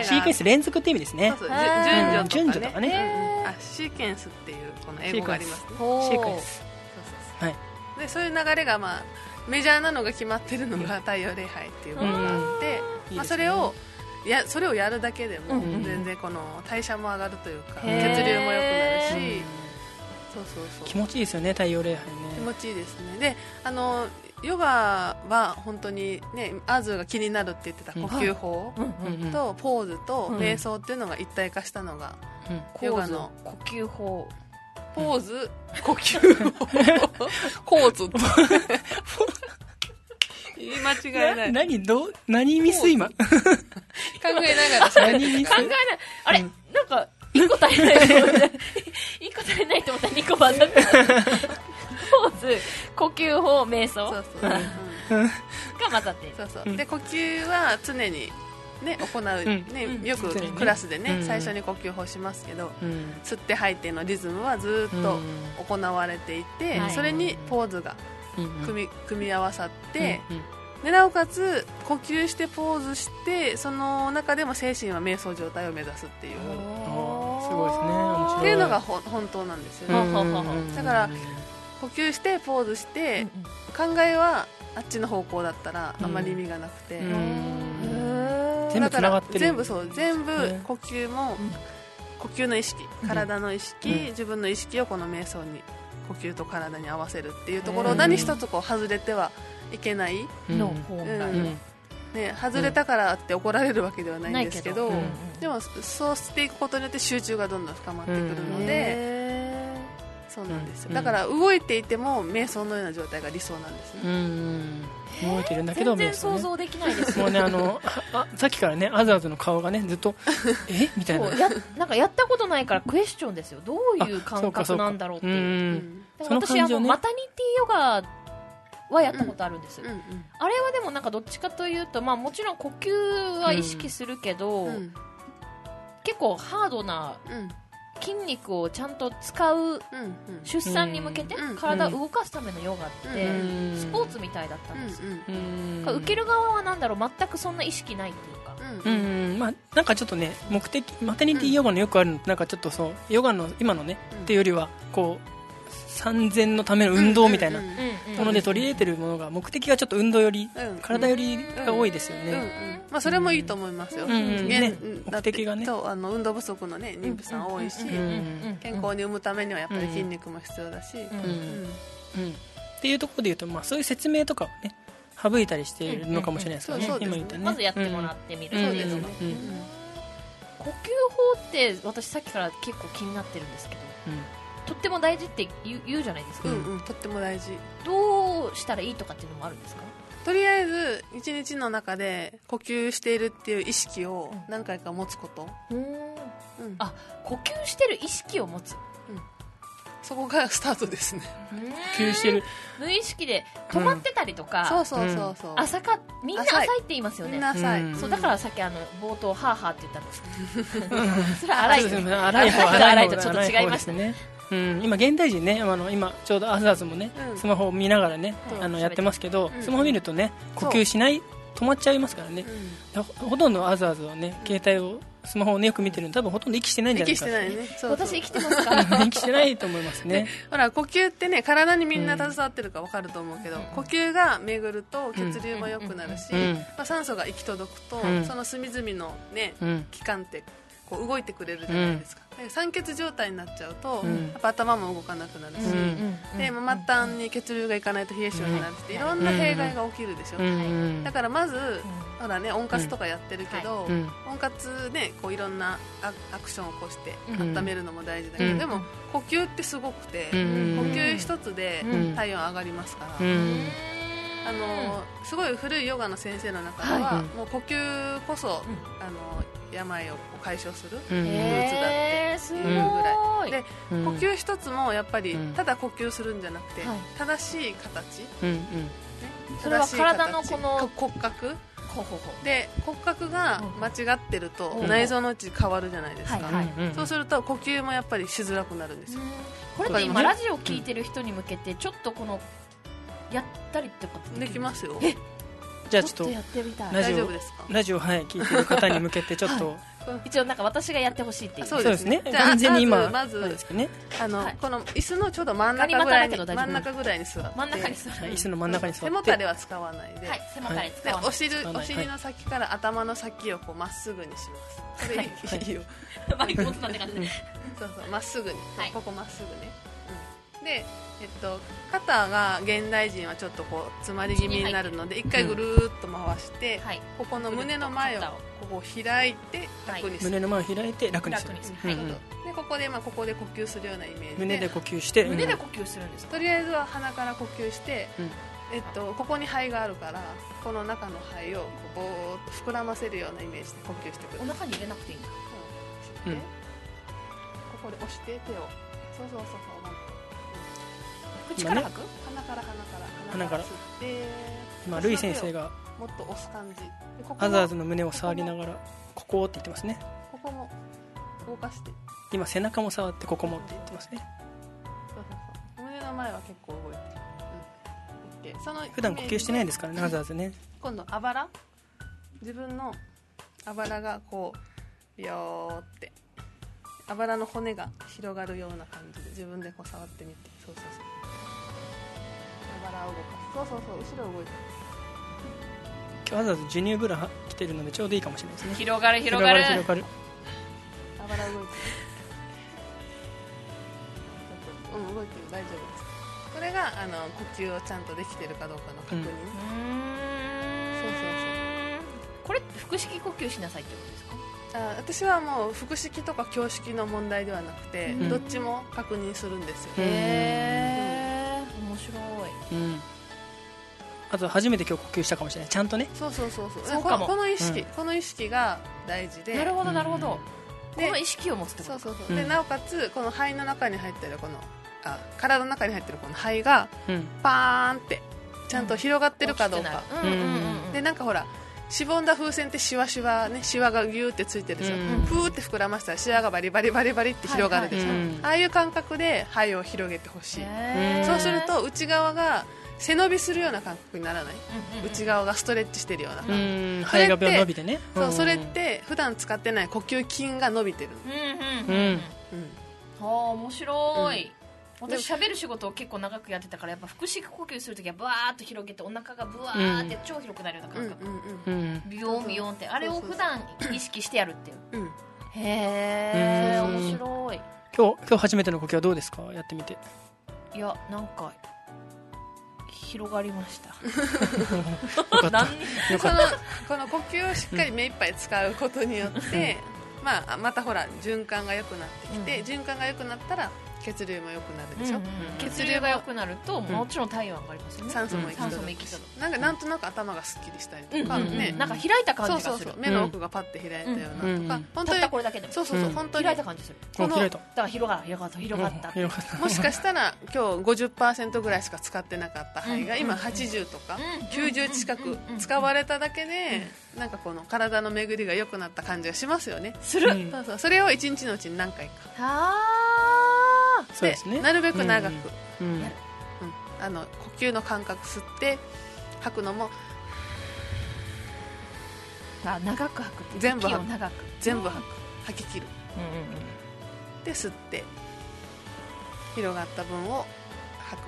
Speaker 2: シークエンス連続って意味ですね。
Speaker 3: 順序
Speaker 2: とかね。
Speaker 3: シーケンスっていうこの英語がありますね。
Speaker 2: シークエンス。
Speaker 3: でそういう流れが、まあ、メジャーなのが決まってるのが太陽礼拝っていうものがあって、まあ、それをやるだけでも全然この代謝も上がるというか、血流も良くなるし、そう
Speaker 2: 気持ちいいですよね、太陽礼拝ね。
Speaker 3: 気持ちいいですね。でヨガは本当にね、アズが気になるって言ってた呼吸法とポーズと瞑想っていうのが一体化したのがヨガの
Speaker 1: 呼吸法、
Speaker 3: ポーズ、呼吸法、コーズ言い間違いない。
Speaker 2: 何ミス今考
Speaker 3: えながら
Speaker 1: 何ミスあれなんか1個足りないと思ったら2個混ざってポーズ、呼吸法、瞑想が混ざっている。
Speaker 3: で呼吸は常にね、行う、ね、よくクラスでね、最初に呼吸法しますけど、吸って吐いてのリズムはずっと行われていて、それにポーズが組み合わさって、でなおかつ呼吸してポーズして、その中でも精神は瞑想状態を目指すっていう、
Speaker 2: すごいですね、面白い
Speaker 3: っていうのが本当なんですよね。だから呼吸してポーズして、考えはあっちの方向だったらあまり意味がなくて、
Speaker 2: 全部つながってる。
Speaker 3: 全部呼吸も、呼吸の意識、体の意識、自分の意識をこの瞑想に、呼吸と体に合わせるっていうところを何一つ外れてはいけないの、外れたからって怒られるわけではないんですけど、でもそうしていくことによって集中がどんどん深まってくるので、そうなんですよ。だから動いていても瞑想のような状態が理想なんですね。
Speaker 2: 動いてるんだけど
Speaker 1: 全然想像できないですよ。
Speaker 2: もうね、さっきからね、アズアズの顔がね、ずっとみたいな。
Speaker 1: なんかやったことないからクエスチョンですよ。どういう感覚なんだろうっていう。私マタニティヨガはやったことあるんです。あれはでもなんかどっちかというと、まあもちろん呼吸は意識するけど、結構ハードな筋肉をちゃんと使う、出産に向けて体を動かすためのヨガってスポーツみたいだったんですよ。受ける側はなんだろう、全くそんな意識ないっていうか、
Speaker 2: まあなんかちょっとね、目的マタニティヨガのよくあるの、なんかちょっとそうヨガの今のね、っていうよりはこう産前のための運動みたいなもので取り入れてるものが、目的がちょっと運動より、体よりが多いですよね。
Speaker 3: まあそれもいいと思いますよ。
Speaker 2: 目的がね、
Speaker 3: 運動不足のね妊婦さん多いし、健康に産むためにはやっぱり筋肉も必要だし、
Speaker 2: っていうところでいうと、まあそういう説明とかをね省いたりしているのかもしれないですよね。今言ったね。
Speaker 1: まずやってもらってみる。そうですね。呼吸法って私さっきから結構気になってるんですけど。とっても大事って言うじゃないですか。
Speaker 3: とっても大事。
Speaker 1: どうしたらいいとかっていうのもあるんですか？
Speaker 3: とりあえず一日の中で呼吸しているっていう意識を何回か持つこと。
Speaker 1: あ、呼吸してる意識を持つ。
Speaker 3: そこがスタートですね。
Speaker 2: 呼吸してる。
Speaker 1: 無意識で止まってたりとか。
Speaker 3: そう。
Speaker 1: みんな浅いって言いますよね。
Speaker 3: みんな浅い。
Speaker 1: そうだからさっき冒頭ハーハーって言ったんですけど。それは荒いですね。
Speaker 2: 荒
Speaker 1: いとちょっと違いましたね。
Speaker 2: 今現代人ね、今ちょうどアズアズもね、スマホを見ながらね、やってますけど、スマホ見るとね、呼吸しない、止まっちゃいますからね。ほとんどアズアズはね、携帯をスマホを、ね、よく見てるの多分ほとんど息してないんじゃないか
Speaker 3: 息してないね。そうそう
Speaker 1: 私生きてますか
Speaker 2: 息してないと思いますね。
Speaker 3: ほら呼吸ってね、体にみんな携わってるか分かると思うけど、呼吸が巡ると血流も良くなるし、まあ、酸素が行き届くと、その隅々のね、器官ってこう動いてくれるじゃないですか。酸欠状態になっちゃうと、やっぱ頭も動かなくなるし、でも末端に血流がいかないと冷え性になるっていろんな弊害が起きるでしょ。だからまず、ほらね、温活とかやってるけど、温活ね、こういろんなアクションを起こして温めるのも大事だけど、でも呼吸ってすごくて、呼吸一つで体温上がりますから、すごい古いヨガの先生の中では、もう呼吸こそ病を解消するルーツだっていうぐらいで、呼吸一つもやっぱりただ呼吸するんじゃなくて、正しい形、
Speaker 1: それは体のこの
Speaker 3: 骨格で、骨格が間違ってると内臓のうち変わるじゃないですか。そうすると呼吸もやっぱりしづらくなるんですよ。
Speaker 1: これって今ラジオ聞いてる人に向けてちょっとこのやったりってこと
Speaker 3: できますよ。
Speaker 2: じゃあちょっと
Speaker 1: やってみたい。
Speaker 3: 大丈夫ですか？
Speaker 2: ラジオ、はい、聞いてる方に向けてちょっと
Speaker 1: 一応なんか私がやってほしいっていう。
Speaker 3: そうですね。
Speaker 2: じゃあ完全に今
Speaker 3: まず
Speaker 2: ですけどね、
Speaker 3: この椅子のちょうど真ん中ぐらいに座って
Speaker 1: 真ん中に座る。
Speaker 2: 椅子の真ん中に座って
Speaker 3: 背もたれは使わないで、
Speaker 1: はい、背もたれ使わない。
Speaker 3: お尻の先から頭の先をこうまっすぐにします。それいいよ。
Speaker 1: マイク持つなんて感じで。
Speaker 3: そうそう、まっすぐに、ここまっすぐね。で、肩が現代人はちょっとこう詰まり気味になるので、一回ぐるーっと回して、ここの胸の前をここ開いて楽にする。
Speaker 2: 胸の前を開いて楽にする。
Speaker 3: でここで呼吸するようなイメージで。
Speaker 2: 胸で呼吸して。
Speaker 1: 胸で呼吸するんですか？
Speaker 3: とりあえずは鼻から呼吸して、ここに肺があるからこの中の肺をぼーっと膨らませるようなイメージで呼吸してくる。
Speaker 1: お腹に入れなくていいんだ。
Speaker 3: ここで押して手を。そう。
Speaker 1: 口から吐く？
Speaker 3: 鼻から吸って、
Speaker 2: 今ルイ先生が
Speaker 3: もっと押す感じ。
Speaker 2: アザーズの胸を触りながらここって言ってますね。
Speaker 3: ここも動かして。
Speaker 2: 今背中も触ってここもって言ってますね。
Speaker 3: そう胸の前は結構動いてる。
Speaker 2: 普段呼吸してないですからね、アザーズね。
Speaker 3: 今度あばら、自分のあばらがこうビヨーってあばらの骨が広がるような感じで自分でこう触ってみて。そうあばらを動かす。そう後ろ動いてる。
Speaker 2: 今日わざわざ授乳ブラ着てるのでちょうどいいかもしれないですね。
Speaker 1: 広がる
Speaker 3: あばら動いてる。動いてる。大丈夫です。これが呼吸をちゃんとできてるかどうかの確認。そう
Speaker 1: これ腹式呼吸しなさいってことですか？
Speaker 3: 私はもう腹式とか胸式の問題ではなくて、どっちも確認するんですよ。
Speaker 1: へー、面白い。
Speaker 2: あと初めて今日呼吸したかもしれない。ちゃんとね。
Speaker 3: そうこの意識が大事で。
Speaker 1: なるほどこの意識を持つってこと。
Speaker 3: そうでなおかつこの肺の中に入ってる体の中に入ってるこの肺がパーンってちゃんと広がってるかどうか。でなんかほらしぼんだ風船ってシワシワね、シワがギューってついてるでしょ。プーって膨らましたらシワがバリバリって広がるでしょ。ああいう感覚で肺を広げてほしい。そうすると内側が背伸びするような感覚にならない。内側がストレッチしてるような感覚。
Speaker 2: 肺が伸びてね。
Speaker 3: それって普段使ってない呼吸筋が伸びてる。
Speaker 1: 面白い。私喋る仕事を結構長くやってたから、やっぱ腹式呼吸するときはバーッと広げてお腹がブワーって超広くなるような感覚、ビヨンビヨンって、あれを普段意識してやるっていう。へー、面白い。
Speaker 2: 今日初めての呼吸はどうですか？やってみて。
Speaker 1: いや、なんか広がりました。
Speaker 3: この呼吸をしっかり目いっぱい使うことによってまたほら循環が良くなってきて、循環が良くなったら血流も良くなるでしょ。
Speaker 1: 血流が良くなるともちろん体温上がりますよね。酸素も行き届く。
Speaker 3: なんとなく頭がすっきりしたりとかね、
Speaker 1: なんか開いた感じがする。
Speaker 3: 目の奥がパッて開いたようなとか、
Speaker 1: 本当にこれだけでも
Speaker 3: 本当に
Speaker 1: 開いた感じする。だから広がった
Speaker 3: もしかしたら今日50% ぐらいしか使ってなかった肺が今80とか90近く使われただけで、なんかこの体の巡りが良くなった感じがしますよね。
Speaker 1: する。
Speaker 3: それを1日のうちに何回か。
Speaker 2: そうですね。
Speaker 3: なるべく長くやる。呼吸の感覚吸って吐くのも
Speaker 1: 長く吐くって
Speaker 3: 全部
Speaker 1: 息を長く
Speaker 3: 全部吐き切る、で吸って広がった分を吐く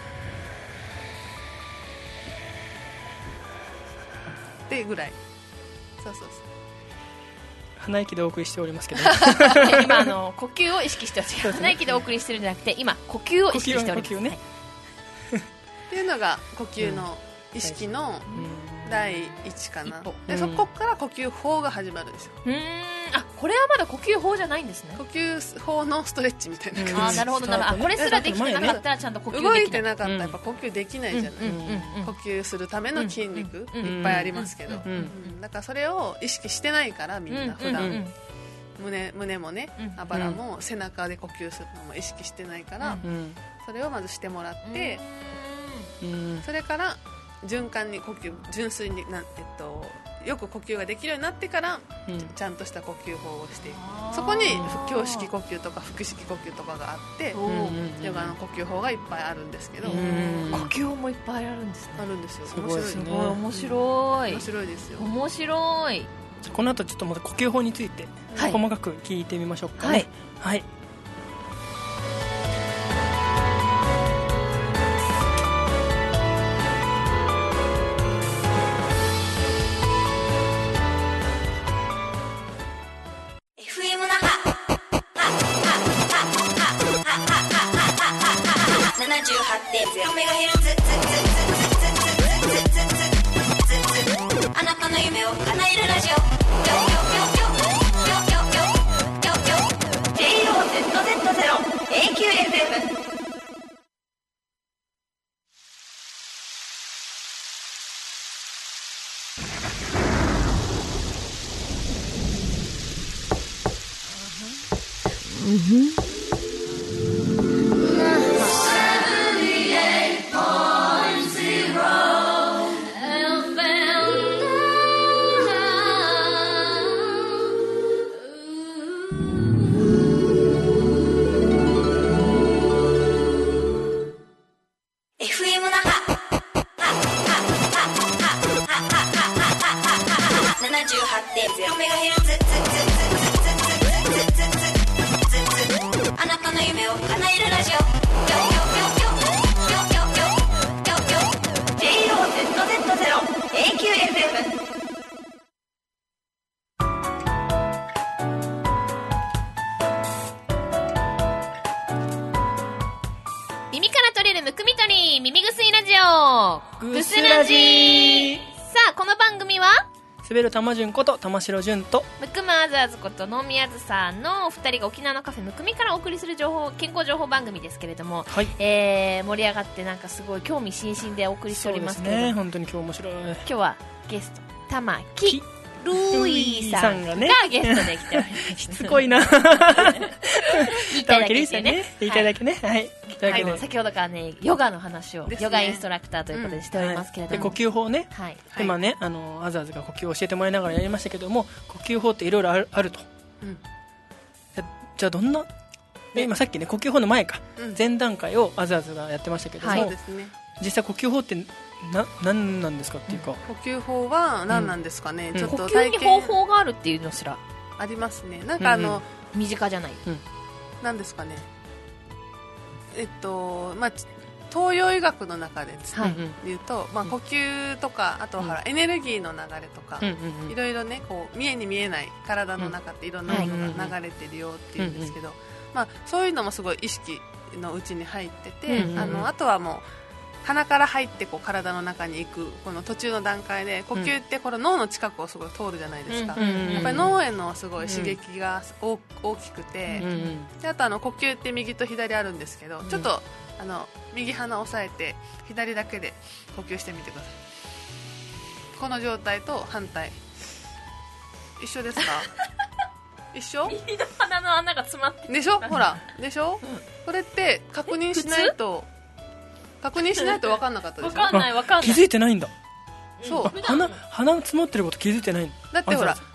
Speaker 3: ってぐらい。そう
Speaker 2: 鼻息でお送りしておりますけど
Speaker 1: 今呼吸を意識してほしい。鼻息でお送りしてるんじゃなくて今呼吸を意識しております。
Speaker 2: 呼吸ね、
Speaker 3: っていうのが呼吸の意識の第一かな、でそこから呼吸法が始まるんですよ。
Speaker 1: これはまだ呼吸法じゃないんですね。
Speaker 3: 呼吸法のストレッチみたいな感じ。
Speaker 1: なるほどなるほど。これすらできてなかったらちゃんと呼吸できない。
Speaker 3: 動いてなかったらやっぱ呼吸できないじゃない、呼吸するための筋肉いっぱいありますけど、だからそれを意識してないからみんな普段胸もね、あばらも背中で呼吸するのも意識してないから、それをまずしてもらって、それから循環に呼吸、純粋によく呼吸ができるようになってから、ちゃんとした呼吸法をしていく。そこに胸式呼吸とか腹式呼吸とかがあって、ヨガの呼吸法がいっぱいあるんですけど、呼
Speaker 1: 吸法もいっぱいあるんですね。
Speaker 3: あるんですよ。
Speaker 1: 面白いですね。面白い。
Speaker 3: 面白いですよ。
Speaker 1: 面白い。
Speaker 2: この後ちょっとまた呼吸法について細かく聞いてみましょうかね。はい。
Speaker 4: 78.0MHz あなたの夢を叶えるラジオJOZZ0AQFM。あなたの夢を叶えるラジオJOZZ0AQFM。
Speaker 1: 耳から取れるむくみ取り耳ぐすいラジオ
Speaker 2: ぐすラジ。
Speaker 1: さあこの番組は
Speaker 2: 滑る玉順こと玉城順と
Speaker 1: むくむあずあずこと能見あずさんの2人が沖縄のカフェむくみからお送りする健康情報番組ですけれども、盛り上がってなんかすごい興味津々でお送りしておりますけれども、
Speaker 2: そうですね、本当に今日面白い。
Speaker 1: 今日はゲスト玉木ルイさんがゲストで来ております
Speaker 2: しつこいな
Speaker 1: 言いたいだけですね。
Speaker 2: 言いたいだけね。はい。というわけで
Speaker 1: 先ほどからねヨガの話を、ヨガインストラクターということでしておりますけれども、
Speaker 2: で呼吸法ね、今ねあずあずが呼吸を教えてもらいながらやりましたけども、呼吸法っていろいろあると、じゃあどんな、今さっきね呼吸法の前か、前段階をあずあずがやってましたけども、実際呼吸法って何なんですかっていうか、
Speaker 3: 呼吸法は何なんですかね、ちょっと
Speaker 1: 呼吸に方法があるっていうのすら
Speaker 3: ありますね。なんか
Speaker 1: 身近じゃない、
Speaker 3: なんですかね、東洋医学の中で言うと、呼吸とか、あとはエネルギーの流れとか、いろいろねこう見えに見えない体の中っていろんなものが流れてるよっていうんですけど、そういうのもすごい意識のうちに入ってて、あとはもう鼻から入ってこう体の中に行くこの途中の段階で、呼吸ってこれ脳の近くをすごい通るじゃないですか、やっぱり脳へのすごい刺激が大きくて、であと呼吸って右と左あるんですけど、ちょっと右鼻を押さえて左だけで呼吸してみてください。この状態と反対一緒ですか？一緒？
Speaker 1: 右の鼻の穴が詰まって
Speaker 3: でしょ、ほらでしょ、これって確認しないと分かんなかったでしょ。
Speaker 1: 分かんない
Speaker 2: 気づいてないんだ。
Speaker 3: そう、
Speaker 2: 鼻詰まってること気づいてないん
Speaker 3: だってほら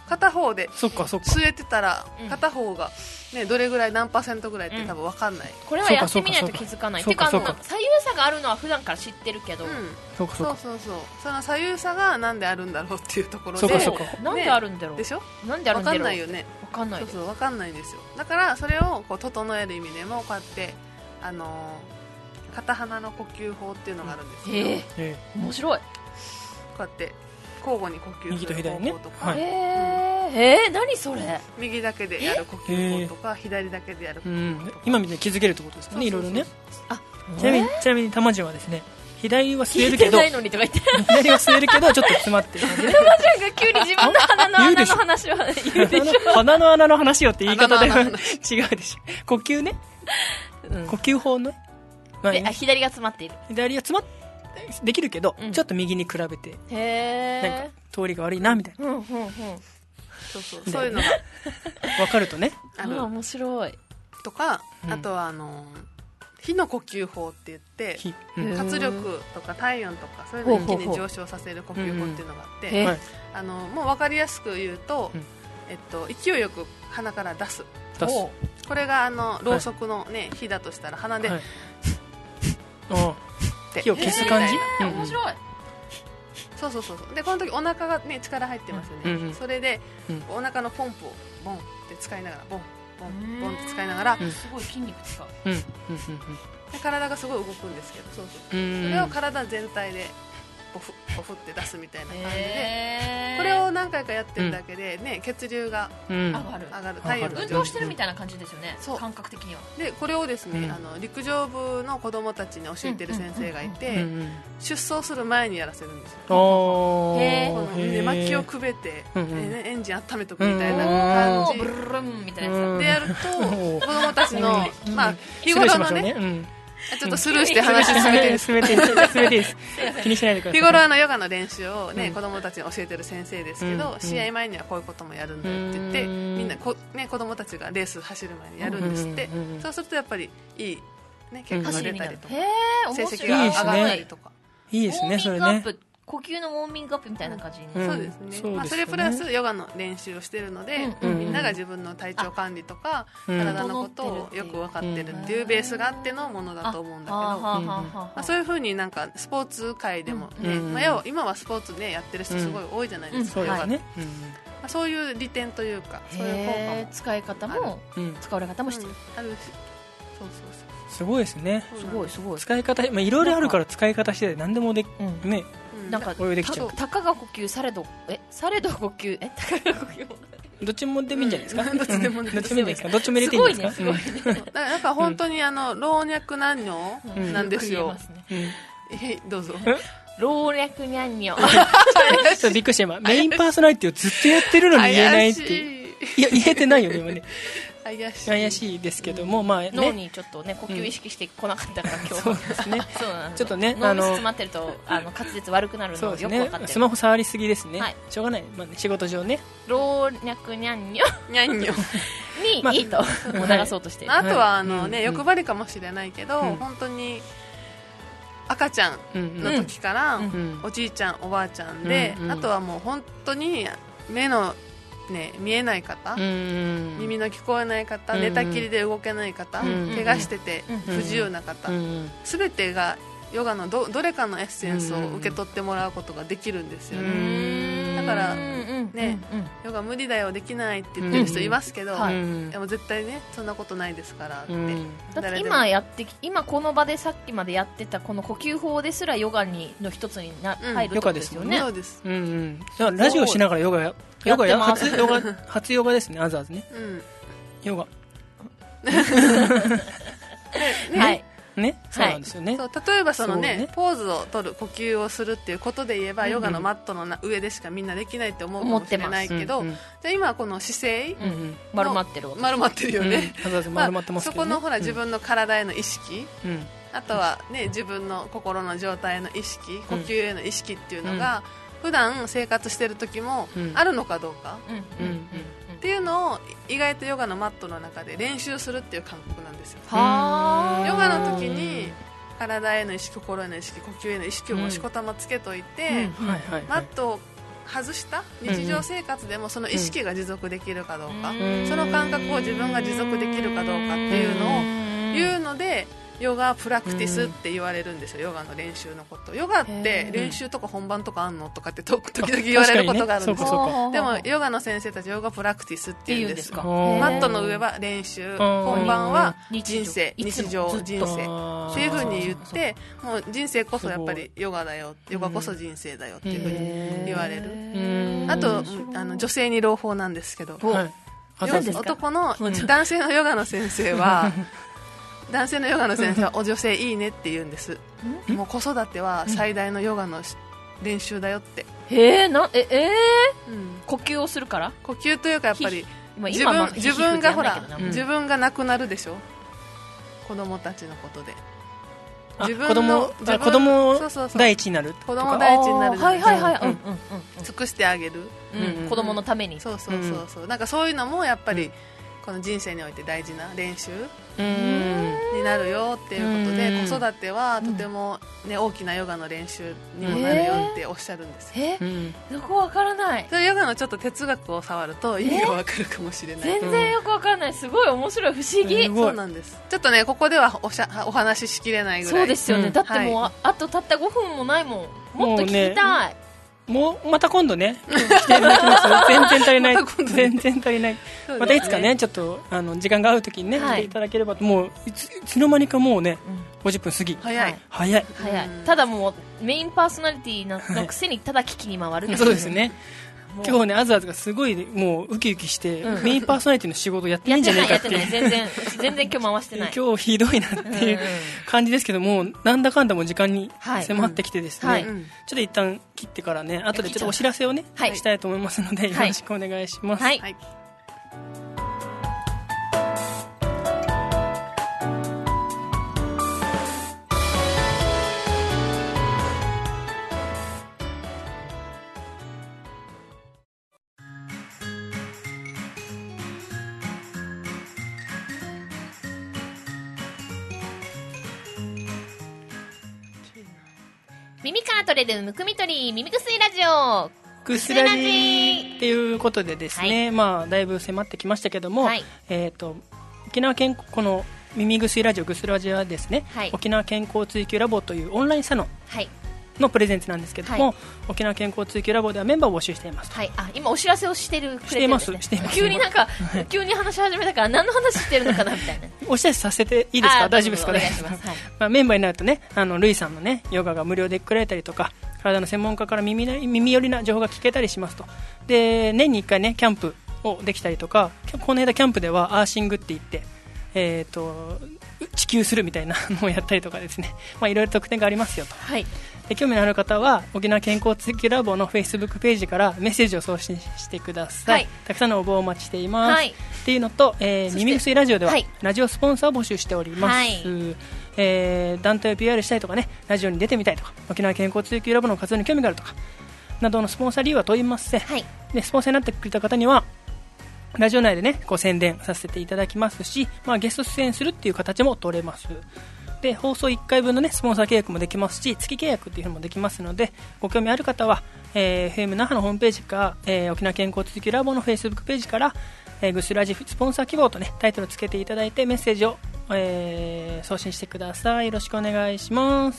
Speaker 3: 片方で
Speaker 2: そっか
Speaker 3: 据えてたら片方が、ね、どれぐらい何%ぐらいって多分分かんない、
Speaker 1: これはやってみないと気づかない。てか左右差があるのは普段から知ってるけど、
Speaker 3: そうその左右差がなんであるんだろうっていうところで、
Speaker 1: なんであるんだろう、
Speaker 3: でしょ、
Speaker 1: なんであるんだろう、
Speaker 3: 分かんないよね、
Speaker 1: 分かんない、
Speaker 3: 分かんないんですよ。だからそれをこう整える意味でもこうやって片鼻の呼吸法っていうのがあるんですけど、
Speaker 1: 面白い。
Speaker 3: こうやって交互に呼吸する方法とか、
Speaker 1: 何それ、
Speaker 3: 右だけでやる呼吸法とか左だけでやる呼吸法とか、
Speaker 2: 今みたいに気づけるってことですね、いろいろね。ちなみにたまじんはですね、左は吸えるけど左は吸えるけどちょっと詰まってる感じで、
Speaker 1: たまちゃんが急に自分の鼻の穴の話を言うでしょ。
Speaker 2: 鼻の穴の話よって言い方では違うでしょ。呼吸ね、呼吸法の、
Speaker 1: 左が詰まっている、
Speaker 2: 左が詰まってできるけど、ちょっと右に比べてなんか通りが悪いなみたいな、
Speaker 3: そういうのが
Speaker 2: 分かるとね、
Speaker 1: 面白い
Speaker 3: とか、あとは火の呼吸法って言って活力とか体温とかそういうのを一気に上昇させる呼吸法っていうのがあって、もう分かりやすく言うと、勢いよく鼻から出す。これがろうそくのね、火だとしたら鼻で、
Speaker 2: 火を消す感じ、
Speaker 1: 面白い。
Speaker 3: そうでこの時お腹がね力入ってますよね、それで、お腹のポンプをボンって使いながらボンボンって使いながら、
Speaker 1: すごい筋肉使う、
Speaker 3: で体がすごい動くんですけど、それを体全体でボフボフって出すみたいな感じで、これを何回かやってるだけで、ね、血流が上がる、体温が
Speaker 1: 運動してるみたいな感じですよね、感覚的には。で
Speaker 3: これをですね、陸上部の子供たちに教えてる先生がいて、出走する前にやらせるんですよ。この寝巻きをくべて、エンジン温めとくみたいな感じ
Speaker 1: ブルルンみたいなやつ
Speaker 3: でやると、子供たちの日頃のね、ちょっとスルーして話進めていいです
Speaker 2: 気にしないでください。
Speaker 3: 日頃ヨガの練習をね、子供たちに教えてる先生ですけど、試合前にはこういうこともやるんだよって言って、みんな子供たちがレース走る前にやるんですって。そうするとやっぱりいい結果が出たりとか、成績が上がったりとか、
Speaker 2: いいですね、それね。
Speaker 1: 呼吸のウォーミングアップみたいな感じに、
Speaker 3: そうですね。それプラスヨガの練習をしてるので、みんなが自分の体調管理とか体のことをよく分かってるっていうベースがあってのものだと思うんだけど、そういうふうになんかスポーツ界でもね、今はスポーツねやってる人すごい多いじゃないですか、ヨガで。そういう利点というか、そういう効果も
Speaker 1: 使い方も使われ方もしてる、
Speaker 3: あるし、
Speaker 2: すごいですね。
Speaker 1: すごい
Speaker 2: 使い方、いろいろあるから使い方してなんでもでね。
Speaker 1: なんかたかが呼吸されど呼吸たかが呼吸
Speaker 2: どっちもでもいいんじゃないですか。
Speaker 3: どっちでもいいですか。
Speaker 2: どっちも入れていいんですか。
Speaker 3: なんか本当に老若男女なんですよ。どうぞ。
Speaker 1: 老若男女。
Speaker 2: びっくりした今。メインパーソナリティをずっとやってるのに言えないって。いや言えてないよね今ね。怪しいですけども、
Speaker 1: 脳にちょっとね呼吸意識してこなかったから今日は。そうですね。
Speaker 2: ちょっとね、
Speaker 1: 脳に詰まってると滑舌悪くなるのよく分かってる。
Speaker 2: スマホ触りすぎですね。しょうがない。仕事上ね。
Speaker 1: 老若男女にいいと流そうとしてる。
Speaker 3: あとは欲張りかもしれないけど、本当に赤ちゃんの時からおじいちゃんおばあちゃんで、あとはもう本当に目の見えない方、耳の聞こえない方、寝たきりで動けない方、怪我してて不自由な方、全てがヨガのどれかのエッセンスを受け取ってもらうことができるんですよね。だからね、ヨガ無理だよできないって言ってる人いますけど、でも絶対ねそんなことないですからって。
Speaker 1: だって今この場でさっきまでやってたこの呼吸法ですらヨガの一つに入るってことですよね。
Speaker 3: そうです。
Speaker 2: ラジオしながらヨガ初ヨガですね。あずあずね。ヨガ。
Speaker 1: はい。
Speaker 2: ね、そうなんですよね。
Speaker 3: 例えばそのねポーズを取る呼吸をするっていうことで言えば、ヨガのマットの上でしかみんなできないって思うかもしれないけど、じゃあ今この姿勢
Speaker 1: 丸まってる
Speaker 3: よね。
Speaker 2: そ
Speaker 3: このほら自分の体への意識、あとはね自分の心の状態への意識、呼吸への意識っていうのが普段生活してる時もあるのかどうかっていうのを意外とヨガのマットの中で練習するっていう感覚なんですよ。ヨガの時に体への意識、心への意識、呼吸への意識をもしこたまつけといて、マットを外した日常生活でもその意識が持続できるかどうか、その感覚を自分が持続できるかどうかっていうのを言うので、ヨガプラクティスって言われるんですよ。ヨガの練習のこと。ヨガって練習とか本番とかあんのとかって時々言われることがあるんですよ。でもヨガの先生たちヨガプラクティスって言うんですか。マットの上は練習、本番は人生、日常、人生っていう風に言って、もう人生こそやっぱりヨガだよ、ヨガこそ人生だよっていう風に言われる。あと女性に朗報なんですけど、男の男性のヨガの先生は男性のヨガの先生はお女性いいねって言うんです。もう子育ては最大のヨガの練習だよって。
Speaker 1: 呼吸をするから？
Speaker 3: 呼吸というかやっぱり自分がほら、自分がなくなるでしょ、子供たちのことで。
Speaker 2: 子供第一になる、
Speaker 3: 子供第一になるじゃないですか。尽くしてあげる、
Speaker 1: 子供のために。
Speaker 3: そうなんかそういうのもやっぱりこの人生において大事な練習になるよっていうことで、子育てはとても、大きなヨガの練習にもなるよっておっしゃるんですよ。
Speaker 1: よくわからない。
Speaker 3: ヨガのちょっと哲学を触ると意味がわかるかもしれない。
Speaker 1: 全然よくわからない。すごい面白い、不思議。
Speaker 3: そうなんです。ちょっとねここではお話ししきれないぐらい。
Speaker 1: そうですよね、だってもう、あとたった5分もないもん。もっと聞きたい。
Speaker 2: もうまた今度ね来ていただきます。全然足りない全然足りない。またいつかねちょっと時間が合う時にね来ていただければと。もういつの間にかもうね50分過ぎ。
Speaker 3: 早い。
Speaker 1: ただもうメインパーソナリティのくせにただ聞きに回る。
Speaker 2: そうですね。今日ねあずあずがすごいもうウキウキしてメインパーソナリティの仕事やってないんじゃないかっていう。
Speaker 1: 全然今日回してない。
Speaker 2: 今日ひどいなっていう感じですけども、なんだかんだもう時間に迫ってきてですね、ちょっと一旦切ってからね後でちょっとお知らせをねしたいと思いますので、よろしくお願いします。
Speaker 1: 耳から取れるむくみ取り耳薬ラジオ
Speaker 2: ぐすらじっていうことでですね、だいぶ迫ってきましたけども、沖縄健この耳薬ラジオぐすらじはですね、沖縄健康追求ラボというオンラインサロンのプレゼンツなんですけども、沖縄健康追求ラボではメンバーを募集しています。
Speaker 1: 今お知らせをしてるくれてるんですね。
Speaker 2: してます。
Speaker 1: 急に急に話し始めたから何の話してるのかなみたいな。
Speaker 2: お知らせさせていいですか？大丈夫ですか？お願いします。メンバーになるとね、ルイさんのねヨガが無料でくれたりとか、体の専門家から耳寄りな情報が聞けたりしますと。で年に1回ねキャンプをできたりとか、この間キャンプではアーシングって言って地球するみたいなのをやったりとかですね、いろいろ特典がありますよと。で興味のある方は沖縄健康追求ラボのフェイスブックページからメッセージを送信してください。たくさんの応募をお待ちしています。っていうのと、耳薬ラジオでは、ラジオスポンサーを募集しております。団体を PR したいとかね、ラジオに出てみたいとか、沖縄健康追求ラボの活動に興味があるとかなどのスポンサー理由は問いません。でスポンサーになってくれた方にはラジオ内でね宣伝させていただきますし、ゲスト出演するっていう形も取れます。で放送1回分のねスポンサー契約もできますし、月契約っていうのもできますので、ご興味ある方は、FM 那覇のホームページか、沖縄健康追求ラボの Facebook ページから、ぐすラジスポンサー希望とねタイトルをつけていただいてメッセージを、送信してください。よろしくお願いします。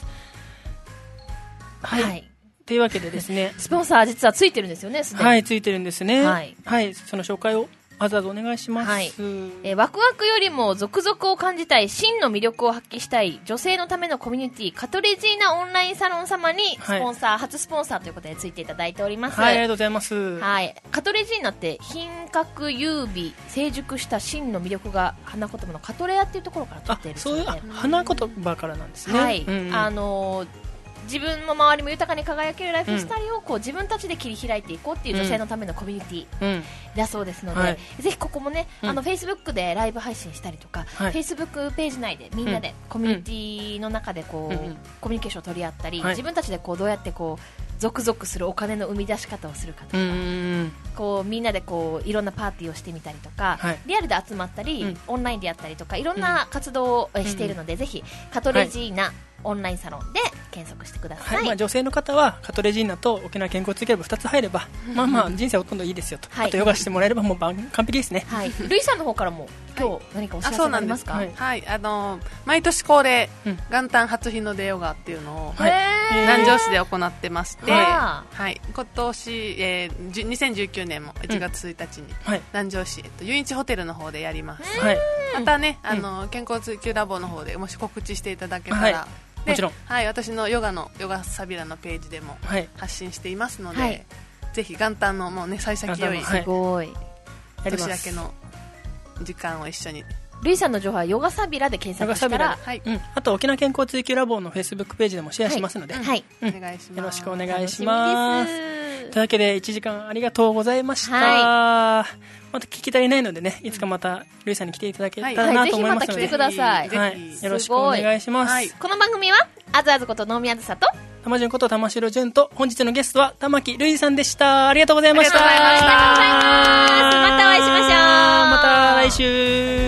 Speaker 2: というわけでですね
Speaker 1: スポンサー実はついてるんですよね。
Speaker 2: ついてるんですね。その紹介をわざわざお願いします。
Speaker 1: ワクワクよりも続々を感じたい、真の魅力を発揮したい女性のためのコミュニティカトレジーナオンラインサロン様にスポンサー、初スポンサーということでついていただいております。
Speaker 2: ありがとうございます。
Speaker 1: カトレジーナって品格優美成熟した真の魅力が花言葉のカトレアっていうところから取っているそうで、
Speaker 2: 花言葉からなんですね。
Speaker 1: 自分の周りも豊かに輝けるライフスタイルを自分たちで切り開いていこうっていう女性のためのコミュニティだそうですので、ぜひここもね、Facebook でライブ配信したりとか、Facebook ページ内でみんなでコミュニティの中でコミュニケーションを取り合ったり、自分たちでどうやって続々するお金の生み出し方をするかとか、みんなでいろんなパーティーをしてみたりとか、リアルで集まったり、オンラインでやったりとかいろんな活動をしているので、ぜひカトレジーナオンラインサロンで検索してください。
Speaker 2: はい、女性の方はカトレジーナと沖縄健康追求ラボ2つ入れば人生ほとんどいいですよと、あとヨガしてもらえればもう完璧ですね。
Speaker 1: はい、ルイさんの方からも今日何かお知らせありますか？
Speaker 3: はい、毎年恒例、元旦初日の出ヨガっていうのを南城市で行ってまして、はい、今年、2019年も1月1日に南城市、ユンイチホテルの方でやります。またね、健康追求ラボの方でもし告知していただけたら、もちろん、はい、私のヨガサビラのページでも発信していますので、ぜひ元旦のもうね幸先良い、
Speaker 1: すごい
Speaker 3: 年明けの時間を一緒に。
Speaker 1: ルイさんの情報はヨガサビラで検索したら、
Speaker 2: あと沖縄健康追求ラボのフェイスブックページでもシェアしますので、
Speaker 3: お願いします。
Speaker 2: よろしくお願いします。というわけで1時間ありがとうございました。また聞き足りないのでね、いつかまたルイさんに来ていただけたらなと思いますので、
Speaker 1: ぜひまた来てくださ
Speaker 2: い。よろしくお願いします。
Speaker 1: この番組はあずあずこと能見あずさと
Speaker 2: 玉順こと玉城順と、本日のゲストは玉木ルイさんでした。ありがとうございました。
Speaker 1: ありがとうございました。またお会いしましょう。
Speaker 2: また来週。